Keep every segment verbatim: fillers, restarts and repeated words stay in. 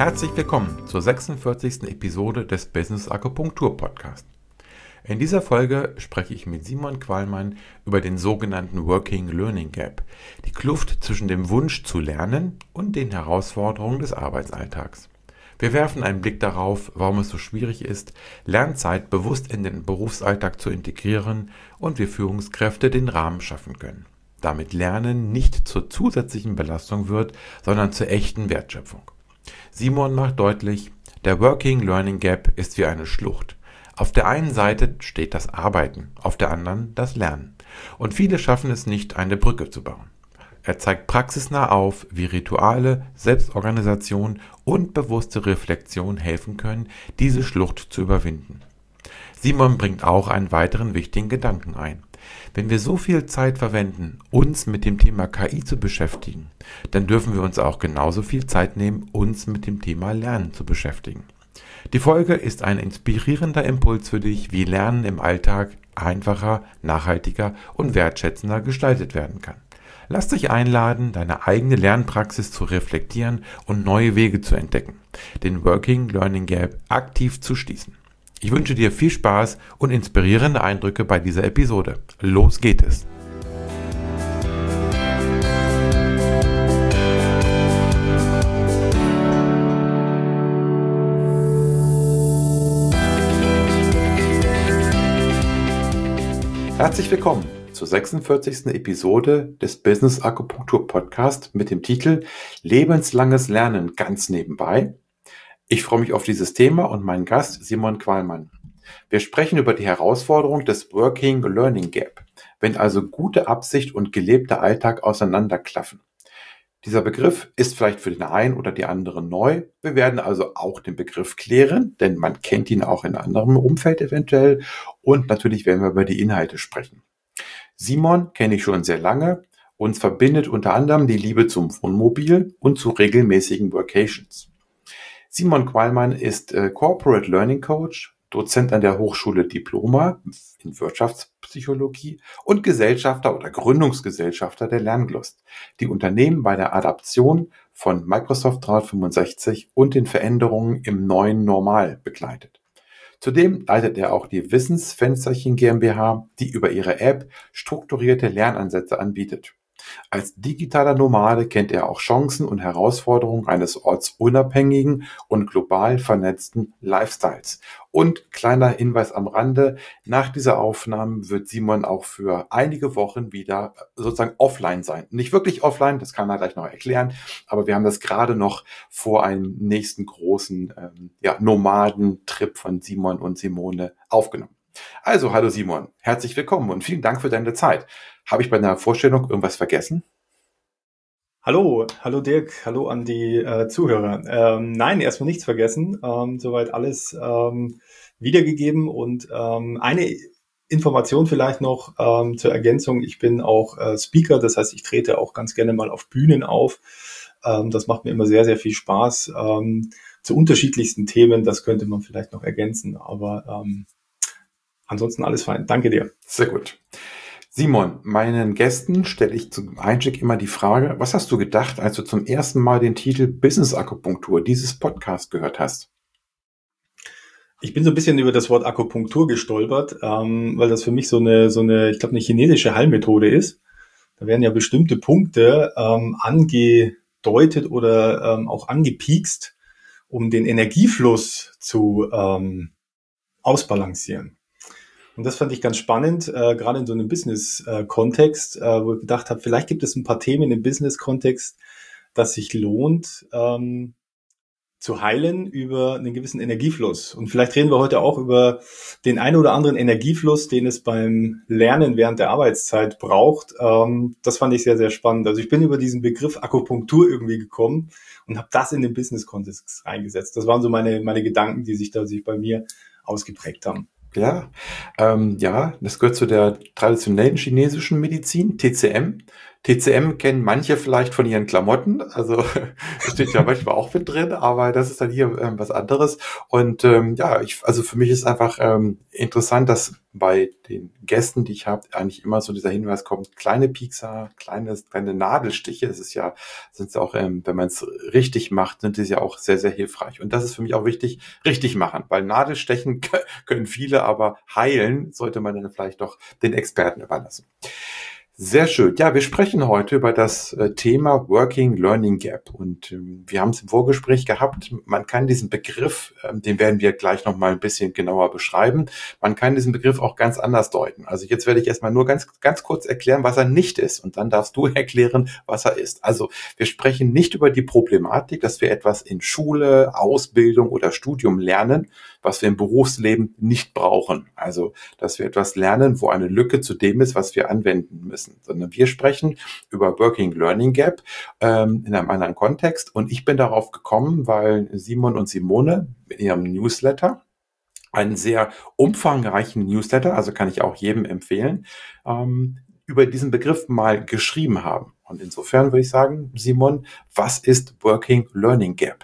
Herzlich willkommen zur sechsundvierzigsten Episode des Business Akupunktur Podcast. In dieser Folge spreche ich mit Simon Qualmann über den sogenannten Working Learning Gap, die Kluft zwischen dem Wunsch zu lernen und den Herausforderungen des Arbeitsalltags. Wir werfen einen Blick darauf, warum es so schwierig ist, Lernzeit bewusst in den Berufsalltag zu integrieren und wie Führungskräfte den Rahmen schaffen können, damit Lernen nicht zur zusätzlichen Belastung wird, sondern zur echten Wertschöpfung. Simon macht deutlich, der Working Learning Gap ist wie eine Schlucht. Auf der einen Seite steht das Arbeiten, auf der anderen das Lernen. Und viele schaffen es nicht, eine Brücke zu bauen. Er zeigt praxisnah auf, wie Rituale, Selbstorganisation und bewusste Reflexion helfen können, diese Schlucht zu überwinden. Simon bringt auch einen weiteren wichtigen Gedanken ein. Wenn wir so viel Zeit verwenden, uns mit dem Thema K I zu beschäftigen, dann dürfen wir uns auch genauso viel Zeit nehmen, uns mit dem Thema Lernen zu beschäftigen. Die Folge ist ein inspirierender Impuls für dich, wie Lernen im Alltag einfacher, nachhaltiger und wertschätzender gestaltet werden kann. Lass dich einladen, deine eigene Lernpraxis zu reflektieren und neue Wege zu entdecken, den Working Learning Gap aktiv zu schließen. Ich wünsche dir viel Spaß und inspirierende Eindrücke bei dieser Episode. Los geht es! Herzlich willkommen zur sechsundvierzigsten Episode des Business Akupunktur Podcast mit dem Titel Lebenslanges Lernen ganz nebenbei. Ich freue mich auf dieses Thema und meinen Gast Simon Qualmann. Wir sprechen über die Herausforderung des Working Learning Gap, wenn also gute Absicht und gelebter Alltag auseinanderklaffen. Dieser Begriff ist vielleicht für den einen oder die andere neu. Wir werden also auch den Begriff klären, denn man kennt ihn auch in anderem Umfeld eventuell. Und natürlich werden wir über die Inhalte sprechen. Simon kenne ich schon sehr lange. Uns verbindet unter anderem die Liebe zum Wohnmobil und zu regelmäßigen Workations. Simon Qualmann ist äh, Corporate Learning Coach, Dozent an der Hochschule Diploma in Wirtschaftspsychologie und Gesellschafter oder Gründungsgesellschafter der Lernglust, die Unternehmen bei der Adaption von Microsoft dreihundertfünfundsechzig und den Veränderungen im neuen Normal begleitet. Zudem leitet er auch die Wissensfensterchen GmbH, die über ihre App strukturierte Lernansätze anbietet. Als digitaler Nomade kennt er auch Chancen und Herausforderungen eines ortsunabhängigen und global vernetzten Lifestyles. Und kleiner Hinweis am Rande, nach dieser Aufnahme wird Simon auch für einige Wochen wieder sozusagen offline sein. Nicht wirklich offline, das kann er gleich noch erklären, aber wir haben das gerade noch vor einem nächsten großen ähm, ja, Nomadentrip von Simon und Simone aufgenommen. Also, hallo Simon, herzlich willkommen und vielen Dank für deine Zeit. Habe ich bei einer Vorstellung irgendwas vergessen? Hallo, hallo Dirk, hallo an die äh, Zuhörer. Ähm, nein, erstmal nichts vergessen, ähm, soweit alles ähm, wiedergegeben und ähm, eine Information vielleicht noch ähm, zur Ergänzung. Ich bin auch äh, Speaker, das heißt, ich trete auch ganz gerne mal auf Bühnen auf. Ähm, das macht mir immer sehr, sehr viel Spaß ähm, zu unterschiedlichsten Themen. Das könnte man vielleicht noch ergänzen, aber ähm, ansonsten alles fein. Danke dir. Sehr gut. Simon, meinen Gästen stelle ich zum Einstieg immer die Frage, was hast du gedacht, als du zum ersten Mal den Titel Business Akupunktur dieses Podcast gehört hast? Ich bin so ein bisschen über das Wort Akupunktur gestolpert, ähm, weil das für mich so eine, so eine, ich glaube, eine chinesische Heilmethode ist. Da werden ja bestimmte Punkte ähm, angedeutet oder ähm, auch angepiekst, um den Energiefluss zu ähm, ausbalancieren. Und das fand ich ganz spannend, äh, gerade in so einem Business-Kontext, äh, wo ich gedacht habe, vielleicht gibt es ein paar Themen im Business-Kontext, dass sich lohnt, ähm, zu heilen über einen gewissen Energiefluss. Und vielleicht reden wir heute auch über den einen oder anderen Energiefluss, den es beim Lernen während der Arbeitszeit braucht. Ähm, das fand ich sehr, sehr spannend. Also ich bin über diesen Begriff Akupunktur irgendwie gekommen und habe das in den Business-Kontext reingesetzt. Das waren so meine, meine Gedanken, die sich da sich bei mir ausgeprägt haben. Ja, ähm, ja, das gehört zu der traditionellen chinesischen Medizin, T C M. T C M kennen manche vielleicht von ihren Klamotten, also steht ja manchmal auch mit drin, aber das ist dann hier ähm, was anderes. Und ähm, ja, ich, also für mich ist einfach ähm, interessant, dass bei den Gästen, die ich habe, eigentlich immer so dieser Hinweis kommt: kleine Piekser, kleine, kleine Nadelstiche. Das ist ja, sind es auch, ähm, wenn man es richtig macht, sind es ja auch sehr, sehr hilfreich. Und das ist für mich auch wichtig, richtig machen, weil Nadelstechen können viele, aber heilen sollte man dann vielleicht doch den Experten überlassen. Sehr schön. Ja, wir sprechen heute über das äh, Thema Working Learning Gap. Und ähm, wir haben es im Vorgespräch gehabt. Man kann diesen Begriff, ähm, den werden wir gleich noch mal ein bisschen genauer beschreiben. Man kann diesen Begriff auch ganz anders deuten. Also jetzt werde ich erstmal nur ganz, ganz kurz erklären, was er nicht ist. Und dann darfst du erklären, was er ist. Also wir sprechen nicht über die Problematik, dass wir etwas in Schule, Ausbildung oder Studium lernen, was wir im Berufsleben nicht brauchen. Also, dass wir etwas lernen, wo eine Lücke zu dem ist, was wir anwenden müssen. Sondern wir sprechen über Working Learning Gap ähm, in einem anderen Kontext. Und ich bin darauf gekommen, weil Simon und Simone in ihrem Newsletter, einen sehr umfangreichen Newsletter, also kann ich auch jedem empfehlen, ähm, über diesen Begriff mal geschrieben haben. Und insofern würde ich sagen, Simon, was ist Working Learning Gap?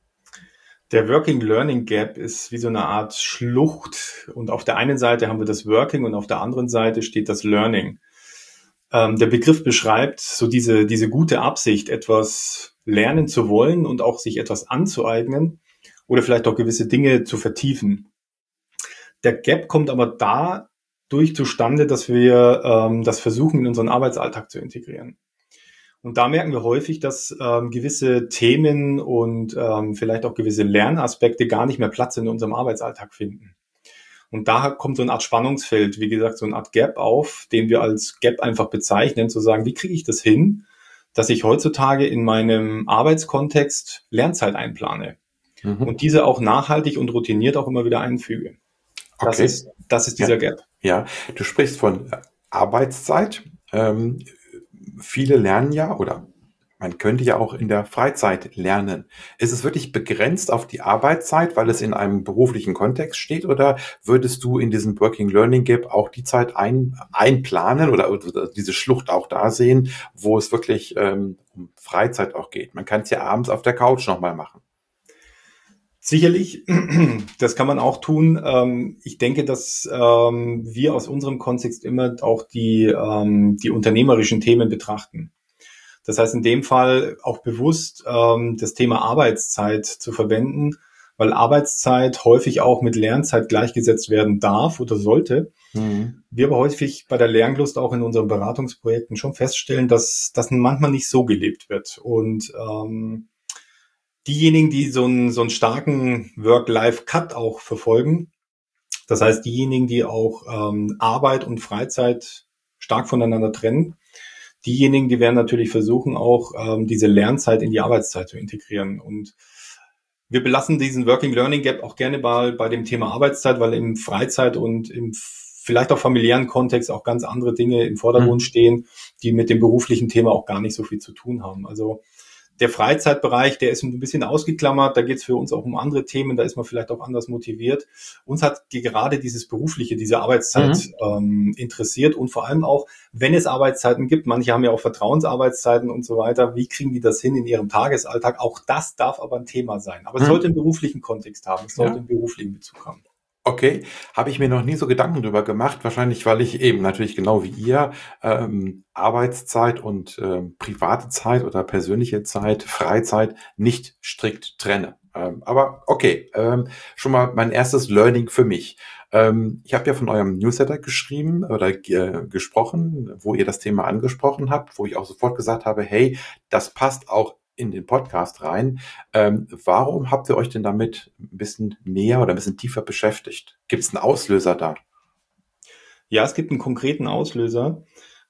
Der Working Learning Gap ist wie so eine Art Schlucht. Und auf der einen Seite haben wir das Working und auf der anderen Seite steht das Learning. Ähm, der Begriff beschreibt so diese, diese gute Absicht, etwas lernen zu wollen und auch sich etwas anzueignen oder vielleicht auch gewisse Dinge zu vertiefen. Der Gap kommt aber dadurch zustande, dass wir ähm, das versuchen, in unseren Arbeitsalltag zu integrieren. Und da merken wir häufig, dass ähm, gewisse Themen und ähm, vielleicht auch gewisse Lernaspekte gar nicht mehr Platz in unserem Arbeitsalltag finden. Und da kommt so eine Art Spannungsfeld, wie gesagt, so eine Art Gap auf, den wir als Gap einfach bezeichnen, zu sagen, wie kriege ich das hin, dass ich heutzutage in meinem Arbeitskontext Lernzeit einplane mhm. und diese auch nachhaltig und routiniert auch immer wieder einfüge. Das okay. ist, das ist dieser ja. Gap. Ja, du sprichst von Arbeitszeit. Ähm, viele lernen ja, oder man könnte ja auch in der Freizeit lernen. Ist es wirklich begrenzt auf die Arbeitszeit, weil es in einem beruflichen Kontext steht, oder würdest du in diesem Working Learning Gap auch die Zeit ein, einplanen oder, oder diese Schlucht auch da sehen, wo es wirklich ähm, um Freizeit auch geht? Man kann es ja abends auf der Couch nochmal machen. Sicherlich, das kann man auch tun. Ich denke, dass wir aus unserem Kontext immer auch die, die unternehmerischen Themen betrachten. Das heißt, in dem Fall auch bewusst das Thema Arbeitszeit zu verwenden, weil Arbeitszeit häufig auch mit Lernzeit gleichgesetzt werden darf oder sollte. Mhm. Wir aber häufig bei der Lernlust auch in unseren Beratungsprojekten schon feststellen, dass das manchmal nicht so gelebt wird. Und ähm, diejenigen, die so einen, so einen starken Work-Life-Cut auch verfolgen, das heißt diejenigen, die auch ähm, Arbeit und Freizeit stark voneinander trennen, diejenigen, die werden natürlich versuchen, auch ähm, diese Lernzeit in die Arbeitszeit zu integrieren. Und wir belassen diesen Working Learning Gap auch gerne mal bei dem Thema Arbeitszeit, weil im Freizeit und im vielleicht auch familiären Kontext auch ganz andere Dinge im Vordergrund mhm. stehen, die mit dem beruflichen Thema auch gar nicht so viel zu tun haben. Also der Freizeitbereich, der ist ein bisschen ausgeklammert, da geht es für uns auch um andere Themen, da ist man vielleicht auch anders motiviert. Uns hat gerade dieses Berufliche, diese Arbeitszeit mhm. ähm, interessiert und vor allem auch, wenn es Arbeitszeiten gibt, manche haben ja auch Vertrauensarbeitszeiten und so weiter, wie kriegen die das hin in ihrem Tagesalltag? Auch das darf aber ein Thema sein. Aber es mhm. sollte einen beruflichen Kontext haben, es sollte ja. einen beruflichen Bezug haben. Okay, habe ich mir noch nie so Gedanken drüber gemacht. Wahrscheinlich, weil ich eben natürlich genau wie ihr ähm, Arbeitszeit und ähm, private Zeit oder persönliche Zeit, Freizeit nicht strikt trenne. Ähm, aber okay, ähm, schon mal mein erstes Learning für mich. Ähm, ich habe ja von eurem Newsletter geschrieben oder äh, gesprochen, wo ihr das Thema angesprochen habt, wo ich auch sofort gesagt habe, hey, das passt auch in den Podcast rein. Ähm, warum habt ihr euch denn damit ein bisschen näher oder ein bisschen tiefer beschäftigt? Gibt es einen Auslöser da? Ja, es gibt einen konkreten Auslöser.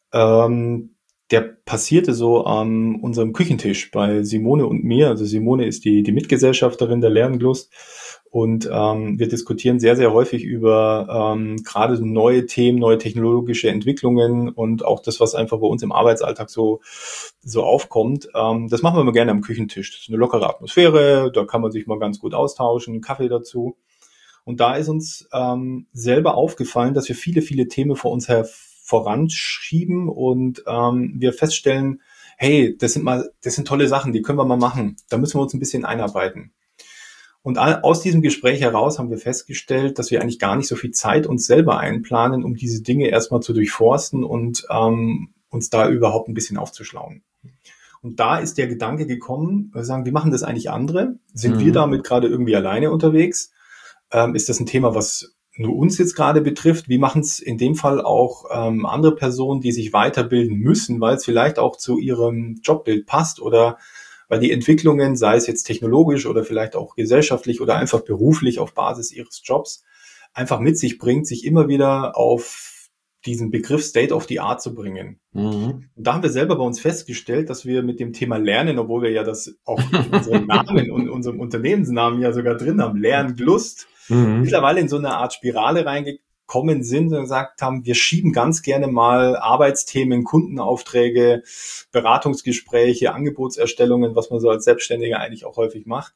Ähm, der passierte so an unserem Küchentisch bei Simone und mir. Also Simone ist die, die Mitgesellschafterin der Lernlust. Und ähm, wir diskutieren sehr, sehr häufig über ähm, gerade neue Themen, neue technologische Entwicklungen und auch das, was einfach bei uns im Arbeitsalltag so so aufkommt. Ähm, das machen wir immer gerne am Küchentisch. Das ist eine lockere Atmosphäre, da kann man sich mal ganz gut austauschen, Kaffee dazu. Und da ist uns ähm, selber aufgefallen, dass wir viele, viele Themen vor uns her voranschieben und ähm, wir feststellen, hey, das sind mal, das sind tolle Sachen, die können wir mal machen. Da müssen wir uns ein bisschen einarbeiten. Und aus diesem Gespräch heraus haben wir festgestellt, dass wir eigentlich gar nicht so viel Zeit uns selber einplanen, um diese Dinge erstmal zu durchforsten und ähm, uns da überhaupt ein bisschen aufzuschlauen. Und da ist der Gedanke gekommen, wir sagen, wie machen das eigentlich andere? Sind mhm. wir damit gerade irgendwie alleine unterwegs? Ähm, ist das ein Thema, was nur uns jetzt gerade betrifft? Wie machen es in dem Fall auch ähm, andere Personen, die sich weiterbilden müssen, weil es vielleicht auch zu ihrem Jobbild passt oder weil die Entwicklungen, sei es jetzt technologisch oder vielleicht auch gesellschaftlich oder einfach beruflich auf Basis ihres Jobs, einfach mit sich bringt, sich immer wieder auf diesen Begriff State of the Art zu bringen. Mhm. Und da haben wir selber bei uns festgestellt, dass wir mit dem Thema Lernen, obwohl wir ja das auch in unserem Namen und unserem Unternehmensnamen ja sogar drin haben, Lernlust, mhm. mittlerweile in so eine Art Spirale reingekommen sind und gesagt haben, wir schieben ganz gerne mal Arbeitsthemen, Kundenaufträge, Beratungsgespräche, Angebotserstellungen, was man so als Selbstständiger eigentlich auch häufig macht,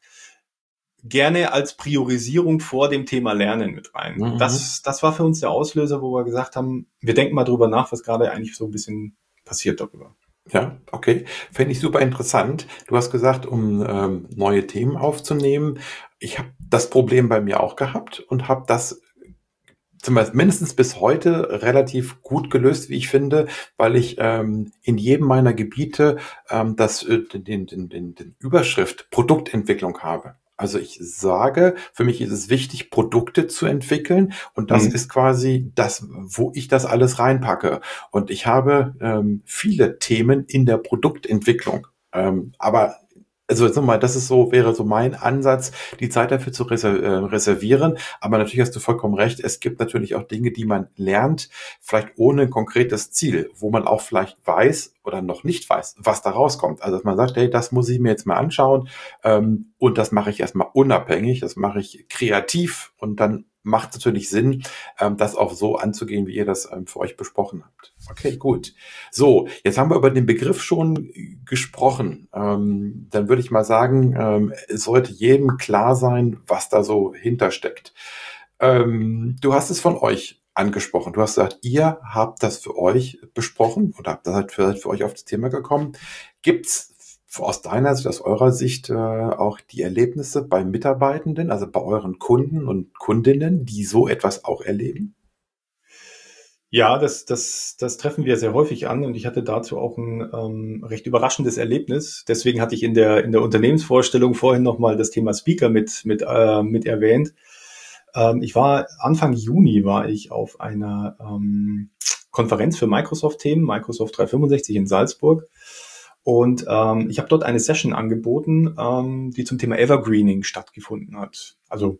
gerne als Priorisierung vor dem Thema Lernen mit rein. Mhm. Das, das war für uns der Auslöser, wo wir gesagt haben, wir denken mal drüber nach, was gerade eigentlich so ein bisschen passiert darüber. Ja, okay. Fände ich super interessant. Du hast gesagt, um ähm, neue Themen aufzunehmen. Ich habe das Problem bei mir auch gehabt und habe das zumindest mindestens bis heute relativ gut gelöst, wie ich finde, weil ich ähm, in jedem meiner Gebiete ähm, das, äh, den, den, den, den Überschrift Produktentwicklung habe. Also ich sage, für mich ist es wichtig, Produkte zu entwickeln und das mhm. ist quasi das, wo ich das alles reinpacke. Und ich habe ähm, viele Themen in der Produktentwicklung. Ähm, aber also jetzt nochmal, das ist so, wäre so mein Ansatz, die Zeit dafür zu reservieren. Aber natürlich hast du vollkommen recht. Es gibt natürlich auch Dinge, die man lernt, vielleicht ohne ein konkretes Ziel, wo man auch vielleicht weiß oder noch nicht weiß, was da rauskommt. Also dass man sagt, hey, das muss ich mir jetzt mal anschauen ähm, und das mache ich erstmal unabhängig, das mache ich kreativ und dann macht es natürlich Sinn, ähm, das auch so anzugehen, wie ihr das ähm, für euch besprochen habt. Okay, gut. So, jetzt haben wir über den Begriff schon gesprochen. Ähm, dann würde ich mal sagen, ähm, es sollte jedem klar sein, was da so hintersteckt. Ähm, du hast es von euch angesprochen. Du hast gesagt, ihr habt das für euch besprochen oder habt das für, für euch auf das Thema gekommen. Gibt's aus deiner Sicht, aus eurer Sicht äh, auch die Erlebnisse bei Mitarbeitenden, also bei euren Kunden und Kundinnen, die so etwas auch erleben? Ja, das, das, das treffen wir sehr häufig an und ich hatte dazu auch ein ähm, recht überraschendes Erlebnis. Deswegen hatte ich in der in der Unternehmensvorstellung vorhin nochmal das Thema Speaker mit mit äh, mit erwähnt. Ähm, ich war Anfang Juni war ich auf einer ähm, Konferenz für Microsoft-Themen, Microsoft dreihundertfünfundsechzig in Salzburg. Und ähm, ich habe dort eine Session angeboten, ähm, die zum Thema Evergreening stattgefunden hat. Also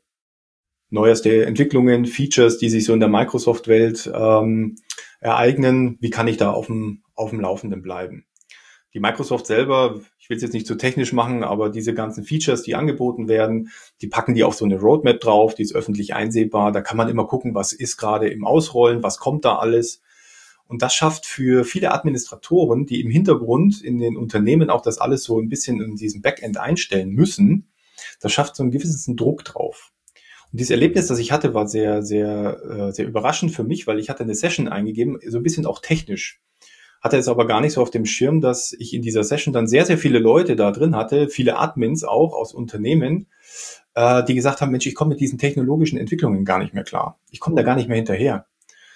neueste Entwicklungen, Features, die sich so in der Microsoft-Welt ähm, ereignen. Wie kann ich da auf dem, auf dem Laufenden bleiben? Die Microsoft selber, ich will es jetzt nicht zu technisch machen, aber diese ganzen Features, die angeboten werden, die packen die auf so eine Roadmap drauf, die ist öffentlich einsehbar. Da kann man immer gucken, was ist gerade im Ausrollen, was kommt da alles. Und das schafft für viele Administratoren, die im Hintergrund in den Unternehmen auch das alles so ein bisschen in diesem Backend einstellen müssen, das schafft so einen gewissen Druck drauf. Und dieses Erlebnis, das ich hatte, war sehr, sehr, sehr überraschend für mich, weil ich hatte eine Session eingegeben, so ein bisschen auch technisch. Hatte es aber gar nicht so auf dem Schirm, dass ich in dieser Session dann sehr, sehr viele Leute da drin hatte, viele Admins auch aus Unternehmen, die gesagt haben, Mensch, ich komme mit diesen technologischen Entwicklungen gar nicht mehr klar. Ich komme da gar nicht mehr hinterher.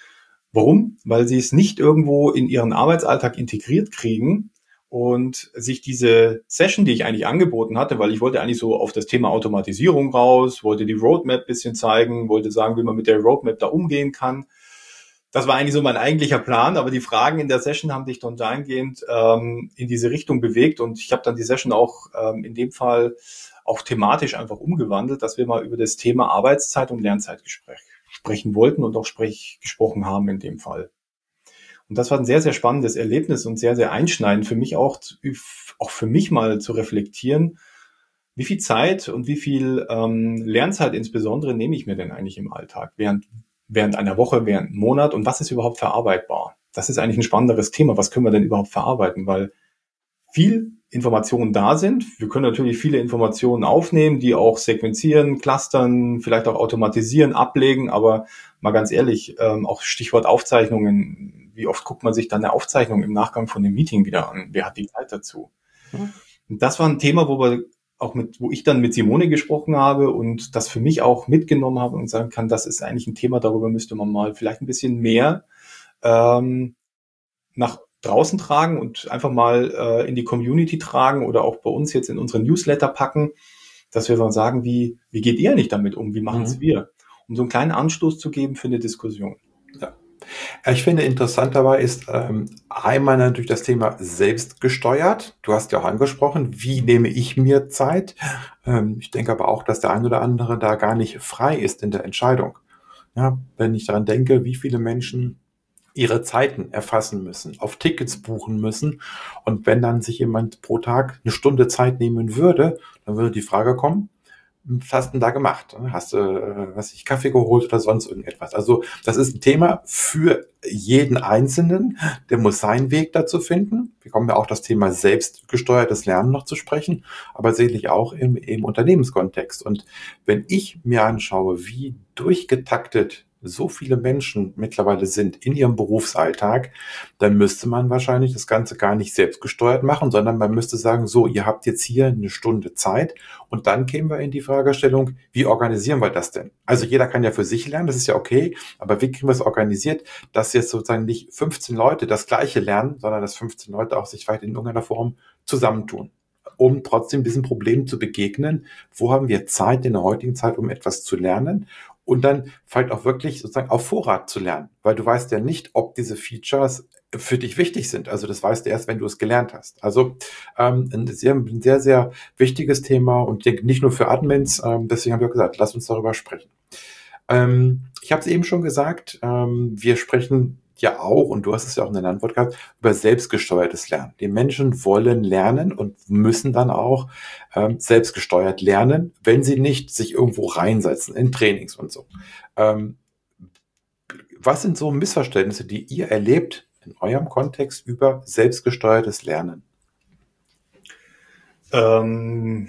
Warum? Weil sie es nicht irgendwo in ihren Arbeitsalltag integriert kriegen und sich diese Session, die ich eigentlich angeboten hatte, weil ich wollte eigentlich so auf das Thema Automatisierung raus, wollte die Roadmap ein bisschen zeigen, wollte sagen, wie man mit der Roadmap da umgehen kann. Das war eigentlich so mein eigentlicher Plan, aber die Fragen in der Session haben sich dann dahingehend ähm, in diese Richtung bewegt und ich habe dann die Session auch ähm, in dem Fall auch thematisch einfach umgewandelt, dass wir mal über das Thema Arbeitszeit und Lernzeitgespräch sprechen wollten und auch sprech, gesprochen haben in dem Fall. Und das war ein sehr, sehr spannendes Erlebnis und sehr, sehr einschneidend für mich auch, auch für mich mal zu reflektieren, wie viel Zeit und wie viel ähm, Lernzeit insbesondere nehme ich mir denn eigentlich im Alltag, während, während einer Woche, während einem Monat und was ist überhaupt verarbeitbar? Das ist eigentlich ein spannenderes Thema. Was können wir denn überhaupt verarbeiten? Weil viel Informationen da sind. Wir können natürlich viele Informationen aufnehmen, die auch sequenzieren, clustern, vielleicht auch automatisieren, ablegen, aber mal ganz ehrlich, ähm, auch Stichwort Aufzeichnungen. wie oft guckt man sich dann eine Aufzeichnung im Nachgang von dem Meeting wieder an? Wer hat die Zeit dazu? Mhm. Und das war ein Thema, wo wir auch mit, wo ich dann mit Simone gesprochen habe und das für mich auch mitgenommen habe und sagen kann, das ist eigentlich ein Thema, darüber müsste man mal vielleicht ein bisschen mehr ähm, nach draußen tragen und einfach mal äh, in die Community tragen oder auch bei uns jetzt in unseren Newsletter packen, dass wir dann sagen, wie, wie geht ihr nicht damit um? Wie machen es mhm. wir? Um so einen kleinen Anstoß zu geben für eine Diskussion. Ja. Ich finde interessant dabei ist ähm, einmal natürlich das Thema selbstgesteuert. Du hast ja auch angesprochen, wie nehme ich mir Zeit? Ähm, ich denke aber auch, dass der ein oder andere da gar nicht frei ist in der Entscheidung. Ja, wenn ich daran denke, wie viele Menschen ihre Zeiten erfassen müssen, auf Tickets buchen müssen und wenn dann sich jemand pro Tag eine Stunde Zeit nehmen würde, dann würde die Frage kommen, was hast du denn da gemacht? Hast du, äh, was ich, Kaffee geholt oder sonst irgendetwas? Also das ist ein Thema für jeden Einzelnen, der muss seinen Weg dazu finden. Wir kommen ja auch das Thema selbstgesteuertes Lernen noch zu sprechen, aber sicherlich auch im, im Unternehmenskontext. Und wenn ich mir anschaue, wie durchgetaktet so viele Menschen mittlerweile sind in ihrem Berufsalltag, dann müsste man wahrscheinlich das Ganze gar nicht selbstgesteuert machen, sondern man müsste sagen, so, ihr habt jetzt hier eine Stunde Zeit und dann kämen wir in die Fragestellung, wie organisieren wir das denn? Also jeder kann ja für sich lernen, das ist ja okay, aber wie kriegen wir es organisiert, dass jetzt sozusagen nicht fünfzehn Leute das Gleiche lernen, sondern dass fünfzehn Leute auch sich vielleicht in irgendeiner Form zusammentun, um trotzdem diesem Problem zu begegnen, wo haben wir Zeit in der heutigen Zeit, um etwas zu lernen? Und dann vielleicht auch wirklich sozusagen auf Vorrat zu lernen, weil du weißt ja nicht, ob diese Features für dich wichtig sind. Also das weißt du erst, wenn du es gelernt hast. Also ähm, ein, sehr, ein sehr, sehr wichtiges Thema und ich denke nicht nur für Admins. Ähm, deswegen habe ich auch gesagt, lass uns darüber sprechen. Ähm, ich habe es eben schon gesagt, ähm, wir sprechen ja auch, und du hast es ja auch in deiner Antwort gehabt, über selbstgesteuertes Lernen. Die Menschen wollen lernen und müssen dann auch ähm, selbstgesteuert lernen, wenn sie nicht sich irgendwo reinsetzen in Trainings und so. Ähm, was sind so Missverständnisse, die ihr erlebt in eurem Kontext über selbstgesteuertes Lernen? Ähm,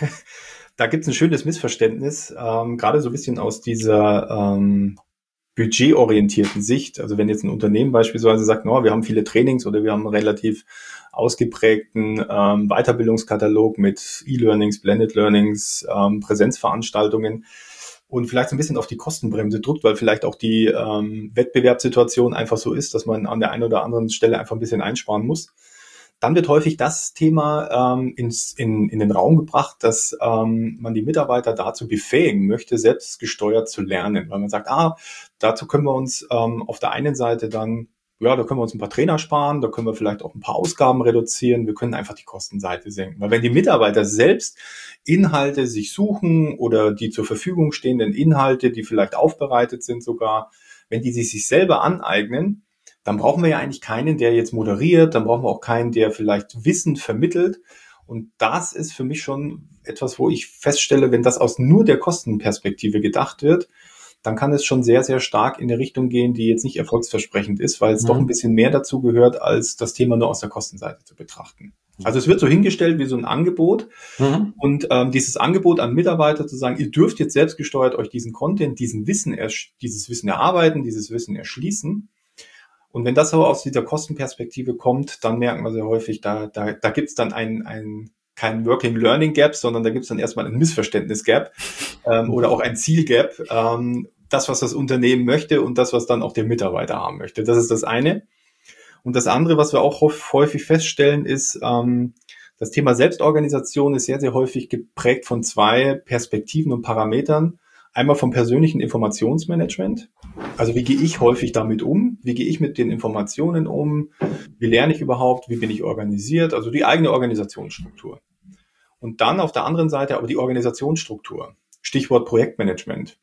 da gibt es ein schönes Missverständnis, ähm, gerade so ein bisschen aus dieser ähm, budgetorientierten Sicht. Also wenn jetzt ein Unternehmen beispielsweise sagt, no, wir haben viele Trainings oder wir haben einen relativ ausgeprägten ähm, Weiterbildungskatalog mit E-Learnings, Blended Learnings, ähm, Präsenzveranstaltungen und vielleicht so ein bisschen auf die Kostenbremse drückt, weil vielleicht auch die ähm, Wettbewerbssituation einfach so ist, dass man an der einen oder anderen Stelle einfach ein bisschen einsparen muss. Dann wird häufig das Thema ähm, ins, in, in den Raum gebracht, dass ähm, man die Mitarbeiter dazu befähigen möchte, selbstgesteuert zu lernen. Weil man sagt, ah, dazu können wir uns ähm, auf der einen Seite dann, ja, da können wir uns ein paar Trainer sparen, da können wir vielleicht auch ein paar Ausgaben reduzieren, wir können einfach die Kostenseite senken. Weil wenn die Mitarbeiter selbst Inhalte sich suchen oder die zur Verfügung stehenden Inhalte, die vielleicht aufbereitet sind sogar, wenn die sich, sich selber aneignen, dann brauchen wir ja eigentlich keinen, der jetzt moderiert, dann brauchen wir auch keinen, der vielleicht Wissen vermittelt. Und das ist für mich schon etwas, wo ich feststelle, wenn das aus nur der Kostenperspektive gedacht wird, dann kann es schon sehr, sehr stark in eine Richtung gehen, die jetzt nicht erfolgsversprechend ist, weil es mhm. doch ein bisschen mehr dazu gehört, als das Thema nur aus der Kostenseite zu betrachten. Also es wird so hingestellt wie so ein Angebot mhm. und ähm, dieses Angebot an Mitarbeiter zu sagen, ihr dürft jetzt selbstgesteuert euch diesen Content, diesen Wissen, dieses Wissen erarbeiten, dieses Wissen erschließen. Und wenn das so aus dieser Kostenperspektive kommt, dann merken wir sehr häufig, da, da, da gibt es dann ein, ein, kein Working Learning Gap, sondern da gibt es dann erstmal ein Missverständnis Gap ähm, oder auch ein Ziel Gap. Ähm, das, was das Unternehmen möchte und das, was dann auch der Mitarbeiter haben möchte. Das ist das eine. Und das andere, was wir auch häufig feststellen, ist, ähm, das Thema Selbstorganisation ist sehr, sehr häufig geprägt von zwei Perspektiven und Parametern. Einmal vom persönlichen Informationsmanagement. Also wie gehe ich häufig damit um? Wie gehe ich mit den Informationen um? Wie lerne ich überhaupt? Wie bin ich organisiert? Also die eigene Organisationsstruktur. Und dann auf der anderen Seite aber die Organisationsstruktur. Stichwort Projektmanagement.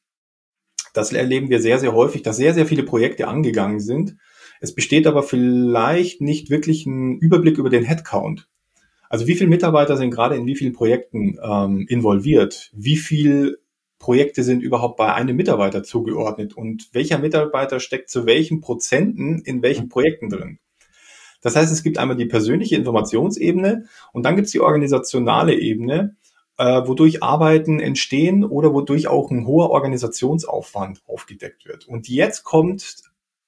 Das erleben wir sehr, sehr häufig, dass sehr, sehr viele Projekte angegangen sind. Es besteht aber vielleicht nicht wirklich ein Überblick über den Headcount. Also wie viele Mitarbeiter sind gerade in wie vielen Projekten ähm, involviert? Wie viel Projekte sind überhaupt bei einem Mitarbeiter zugeordnet und welcher Mitarbeiter steckt zu welchen Prozenten in welchen Projekten drin. Das heißt, es gibt einmal die persönliche Informationsebene und dann gibt es die organisationale Ebene, äh, wodurch Arbeiten entstehen oder wodurch auch ein hoher Organisationsaufwand aufgedeckt wird. Und jetzt kommt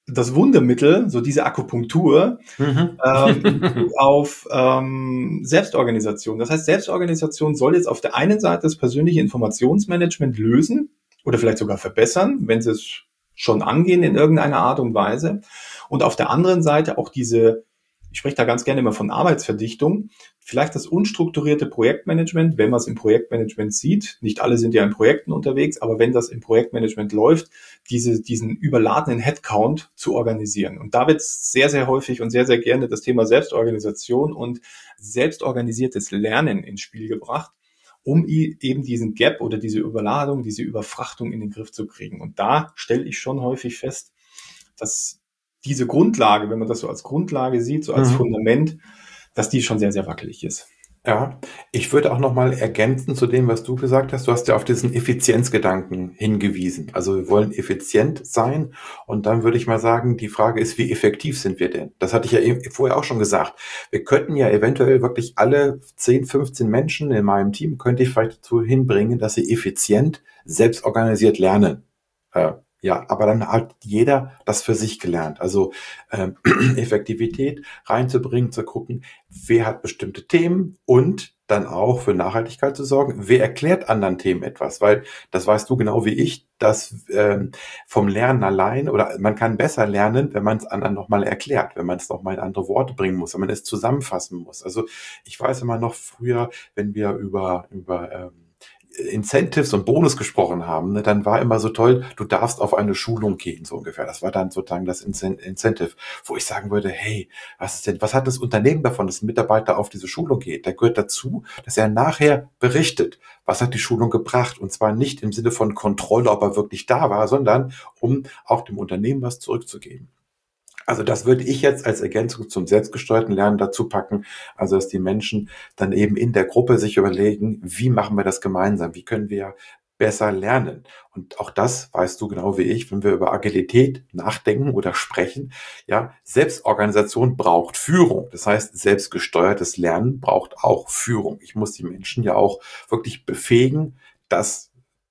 das Wundermittel, so diese Akupunktur, Mhm. ähm, auf ähm, Selbstorganisation. Das heißt, Selbstorganisation soll jetzt auf der einen Seite das persönliche Informationsmanagement lösen oder vielleicht sogar verbessern, wenn sie es schon angehen in irgendeiner Art und Weise. Und auf der anderen Seite auch diese, ich spreche da ganz gerne immer von Arbeitsverdichtung, vielleicht das unstrukturierte Projektmanagement, wenn man es im Projektmanagement sieht. Nicht alle sind ja in Projekten unterwegs, aber wenn das im Projektmanagement läuft, diese, diesen überladenen Headcount zu organisieren. Und da wird sehr, sehr häufig und sehr, sehr gerne das Thema Selbstorganisation und selbstorganisiertes Lernen ins Spiel gebracht, um eben diesen Gap oder diese Überladung, diese Überfrachtung in den Griff zu kriegen. Und da stelle ich schon häufig fest, dass diese Grundlage, wenn man das so als Grundlage sieht, so als Mhm. Fundament, dass die schon sehr, sehr wackelig ist. Ja, ich würde auch noch mal ergänzen zu dem, was du gesagt hast. Du hast ja auf diesen Effizienzgedanken hingewiesen. Also wir wollen effizient sein. Und dann würde ich mal sagen, die Frage ist, wie effektiv sind wir denn? Das hatte ich ja eben vorher auch schon gesagt. Wir könnten ja eventuell wirklich alle zehn, fünfzehn Menschen in meinem Team, könnte ich vielleicht dazu hinbringen, dass sie effizient, selbstorganisiert lernen. Äh, Ja, aber dann hat jeder das für sich gelernt. Also ähm, Effektivität reinzubringen, zu gucken, wer hat bestimmte Themen und dann auch für Nachhaltigkeit zu sorgen. Wer erklärt anderen Themen etwas? Weil das weißt du genau wie ich, dass ähm, vom Lernen allein oder man kann besser lernen, wenn man es anderen nochmal erklärt, wenn man es nochmal in andere Worte bringen muss, wenn man es zusammenfassen muss. Also ich weiß immer noch früher, wenn wir über über ähm, Incentives und Bonus gesprochen haben, ne, dann war immer so toll, du darfst auf eine Schulung gehen, so ungefähr. Das war dann sozusagen das Incen- Incentive, wo ich sagen würde, hey, was ist denn, was hat das Unternehmen davon, dass ein Mitarbeiter auf diese Schulung geht? Der gehört dazu, dass er nachher berichtet, was hat die Schulung gebracht? Und zwar nicht im Sinne von Kontrolle, ob er wirklich da war, sondern um auch dem Unternehmen was zurückzugeben. Also das würde ich jetzt als Ergänzung zum selbstgesteuerten Lernen dazu packen, also dass die Menschen dann eben in der Gruppe sich überlegen, wie machen wir das gemeinsam, wie können wir besser lernen. Und auch das weißt du genau wie ich, wenn wir über Agilität nachdenken oder sprechen, ja, Selbstorganisation braucht Führung. Das heißt, selbstgesteuertes Lernen braucht auch Führung. Ich muss die Menschen ja auch wirklich befähigen, das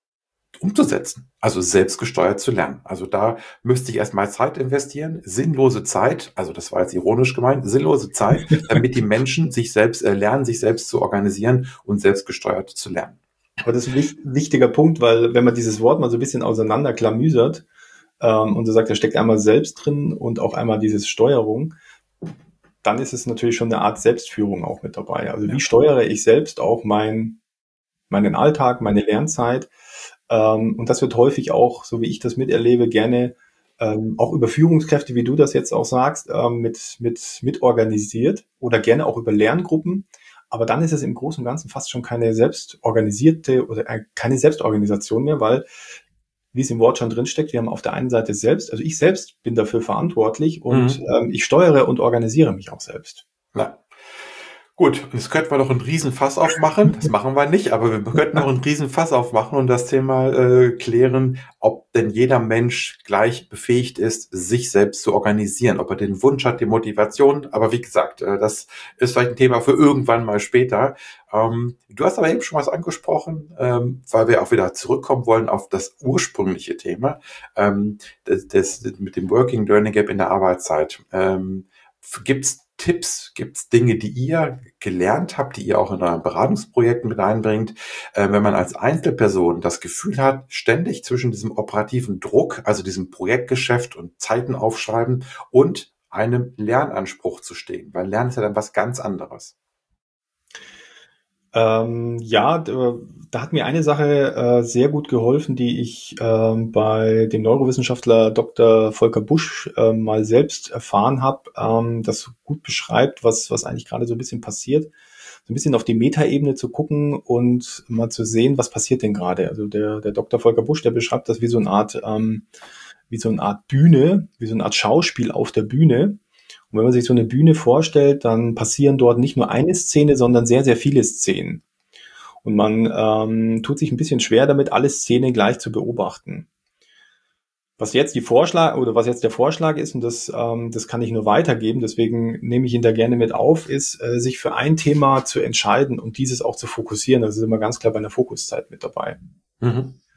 umzusetzen, also selbstgesteuert zu lernen. Also da müsste ich erstmal Zeit investieren, sinnlose Zeit, also das war jetzt ironisch gemeint, sinnlose Zeit, damit die Menschen sich selbst äh, lernen, sich selbst zu organisieren und selbstgesteuert zu lernen. Aber das ist ein wich- wichtiger Punkt, weil wenn man dieses Wort mal so ein bisschen auseinanderklamüsert ähm, und so sagt, da steckt einmal selbst drin und auch einmal dieses Steuerung, dann ist es natürlich schon eine Art Selbstführung auch mit dabei. Also Ja. wie steuere ich selbst auch mein, meinen Alltag, meine Lernzeit? Ähm, und das wird häufig auch, so wie ich das miterlebe, gerne ähm, auch über Führungskräfte, wie du das jetzt auch sagst, ähm, mit, mit, mit organisiert oder gerne auch über Lerngruppen. Aber dann ist es im Großen und Ganzen fast schon keine selbstorganisierte oder äh, keine Selbstorganisation mehr, weil, wie es im Wort schon drinsteckt, wir haben auf der einen Seite selbst, also ich selbst bin dafür verantwortlich und Mhm. ähm, ich steuere und organisiere mich auch selbst. Ja. Gut, und jetzt könnten wir noch einen Riesenfass aufmachen. Das machen wir nicht, aber wir könnten noch einen Riesenfass aufmachen und das Thema äh, klären, ob denn jeder Mensch gleich befähigt ist, sich selbst zu organisieren, ob er den Wunsch hat, die Motivation. Aber wie gesagt, äh, das ist vielleicht ein Thema für irgendwann mal später. Ähm, du hast aber eben schon was angesprochen, ähm, weil wir auch wieder zurückkommen wollen auf das ursprüngliche Thema, ähm, das, das mit dem Working Learning Gap in der Arbeitszeit. Ähm, gibt's Tipps, gibt's Dinge, die ihr gelernt habt, die ihr auch in euren Beratungsprojekten mit einbringt, äh, wenn man als Einzelperson das Gefühl hat, ständig zwischen diesem operativen Druck, also diesem Projektgeschäft und Zeiten aufschreiben und einem Lernanspruch zu stehen, weil Lernen ist ja dann was ganz anderes. Ähm, ja, da, da hat mir eine Sache äh, sehr gut geholfen, die ich ähm, bei dem Neurowissenschaftler Doktor Volker Busch äh, mal selbst erfahren habe, ähm, das so gut beschreibt, was, was eigentlich gerade so ein bisschen passiert. So ein bisschen auf die Metaebene zu gucken und mal zu sehen, was passiert denn gerade. Also der, der Doktor Volker Busch, der beschreibt das wie so eine Art, ähm, wie so eine Art Bühne, wie so eine Art Schauspiel auf der Bühne. Und wenn man sich so eine Bühne vorstellt, dann passieren dort nicht nur eine Szene, sondern sehr, sehr viele Szenen. Und man ähm, tut sich ein bisschen schwer damit, alle Szenen gleich zu beobachten. Was jetzt die Vorschlag oder was jetzt der Vorschlag ist, und das, ähm, das kann ich nur weitergeben, deswegen nehme ich ihn da gerne mit auf, ist, äh, sich für ein Thema zu entscheiden und dieses auch zu fokussieren. Das ist immer ganz klar bei einer Fokuszeit mit dabei. Mhm.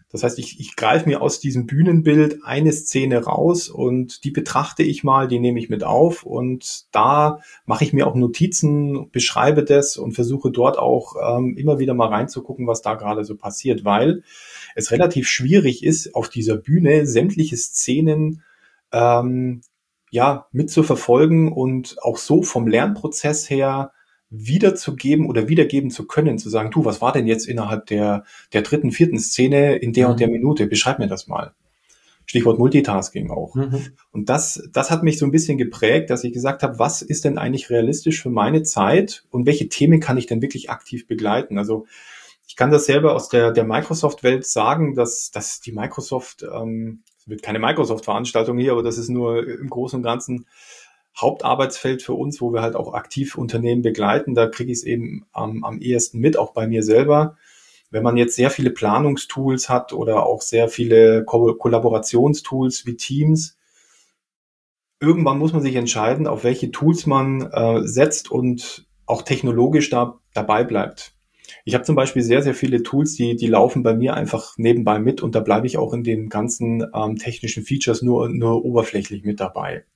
Das heißt, ich, ich greife mir aus diesem Bühnenbild eine Szene raus und die betrachte ich mal, die nehme ich mit auf und da mache ich mir auch Notizen, beschreibe das und versuche dort auch ähm, immer wieder mal reinzugucken, was da gerade so passiert, weil es relativ schwierig ist, auf dieser Bühne sämtliche Szenen ähm, ja mitzuverfolgen und auch so vom Lernprozess her wiederzugeben oder wiedergeben zu können, zu sagen, du, was war denn jetzt innerhalb der, der dritten, vierten Szene in der und der Mhm. Minute? Beschreib mir das mal. Stichwort Multitasking auch. Mhm. Und das, das hat mich so ein bisschen geprägt, dass ich gesagt habe, was ist denn eigentlich realistisch für meine Zeit und welche Themen kann ich denn wirklich aktiv begleiten? Also ich kann das selber aus der, der Microsoft-Welt sagen, dass, dass die Microsoft, ähm, es wird keine Microsoft-Veranstaltung hier, aber das ist nur im Großen und Ganzen Hauptarbeitsfeld für uns, wo wir halt auch aktiv Unternehmen begleiten. Da kriege ich es eben am, am ehesten mit, auch bei mir selber. Wenn man jetzt sehr viele Planungstools hat oder auch sehr viele Ko- Kollaborationstools wie Teams, irgendwann muss man sich entscheiden, auf welche Tools man äh, setzt und auch technologisch da dabei bleibt. Ich habe zum Beispiel sehr, sehr viele Tools, die, die laufen bei mir einfach nebenbei mit und da bleibe ich auch in den ganzen ähm, technischen Features nur, nur oberflächlich mit dabei.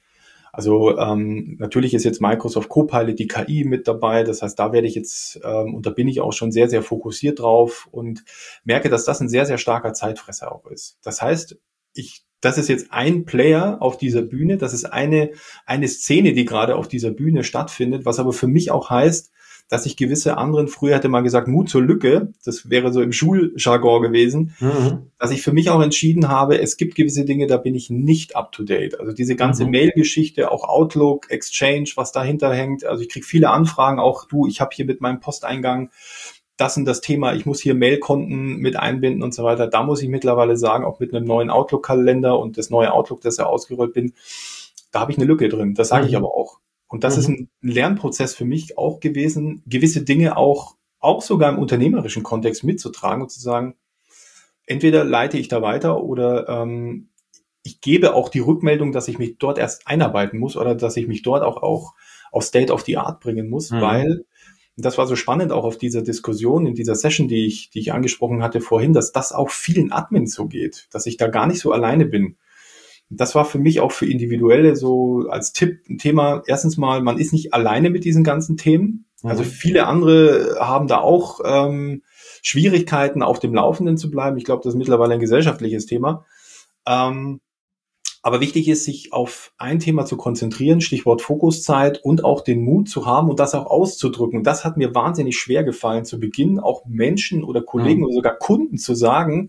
Also ähm, natürlich ist jetzt Microsoft Copilot, die K I mit dabei. Das heißt, da werde ich jetzt, ähm, und da bin ich auch schon sehr, sehr fokussiert drauf und merke, dass das ein sehr, sehr starker Zeitfresser auch ist. Das heißt, ich, das ist jetzt ein Player auf dieser Bühne. Das ist eine, eine Szene, die gerade auf dieser Bühne stattfindet, was aber für mich auch heißt, dass ich gewisse anderen, früher hätte man gesagt, Mut zur Lücke, das wäre so im Schuljargon gewesen, Mhm. dass ich für mich auch entschieden habe, es gibt gewisse Dinge, da bin ich nicht up to date. Also diese ganze Mhm. Mail-Geschichte, auch Outlook, Exchange, was dahinter hängt. Also ich kriege viele Anfragen, auch du, ich habe hier mit meinem Posteingang das und das Thema, ich muss hier Mailkonten mit einbinden und so weiter. Da muss ich mittlerweile sagen, auch mit einem neuen Outlook-Kalender und das neue Outlook, das ja ausgerollt bin, da habe ich eine Lücke drin. Das sage ich Mhm. aber auch. Und das ist Mhm. ein Lernprozess für mich auch gewesen, gewisse Dinge auch, auch sogar im unternehmerischen Kontext mitzutragen und zu sagen, entweder leite ich da weiter oder ähm, ich gebe auch die Rückmeldung, dass ich mich dort erst einarbeiten muss oder dass ich mich dort auch, auch auf State of the Art bringen muss, Mhm. weil das war so spannend auch auf dieser Diskussion, in dieser Session, die ich, die ich angesprochen hatte vorhin, dass das auch vielen Admins so geht, dass ich da gar nicht so alleine bin. Das war für mich auch für Individuelle so als Tipp ein Thema. Erstens mal, man ist nicht alleine mit diesen ganzen Themen. Also Mhm. viele andere haben da auch ähm, Schwierigkeiten, auf dem Laufenden zu bleiben. Ich glaube, das ist mittlerweile ein gesellschaftliches Thema. Ähm, aber wichtig ist, sich auf ein Thema zu konzentrieren, Stichwort Fokuszeit und auch den Mut zu haben und das auch auszudrücken. Und das hat mir wahnsinnig schwer gefallen, zu Beginn auch Menschen oder Kollegen Mhm. oder sogar Kunden zu sagen,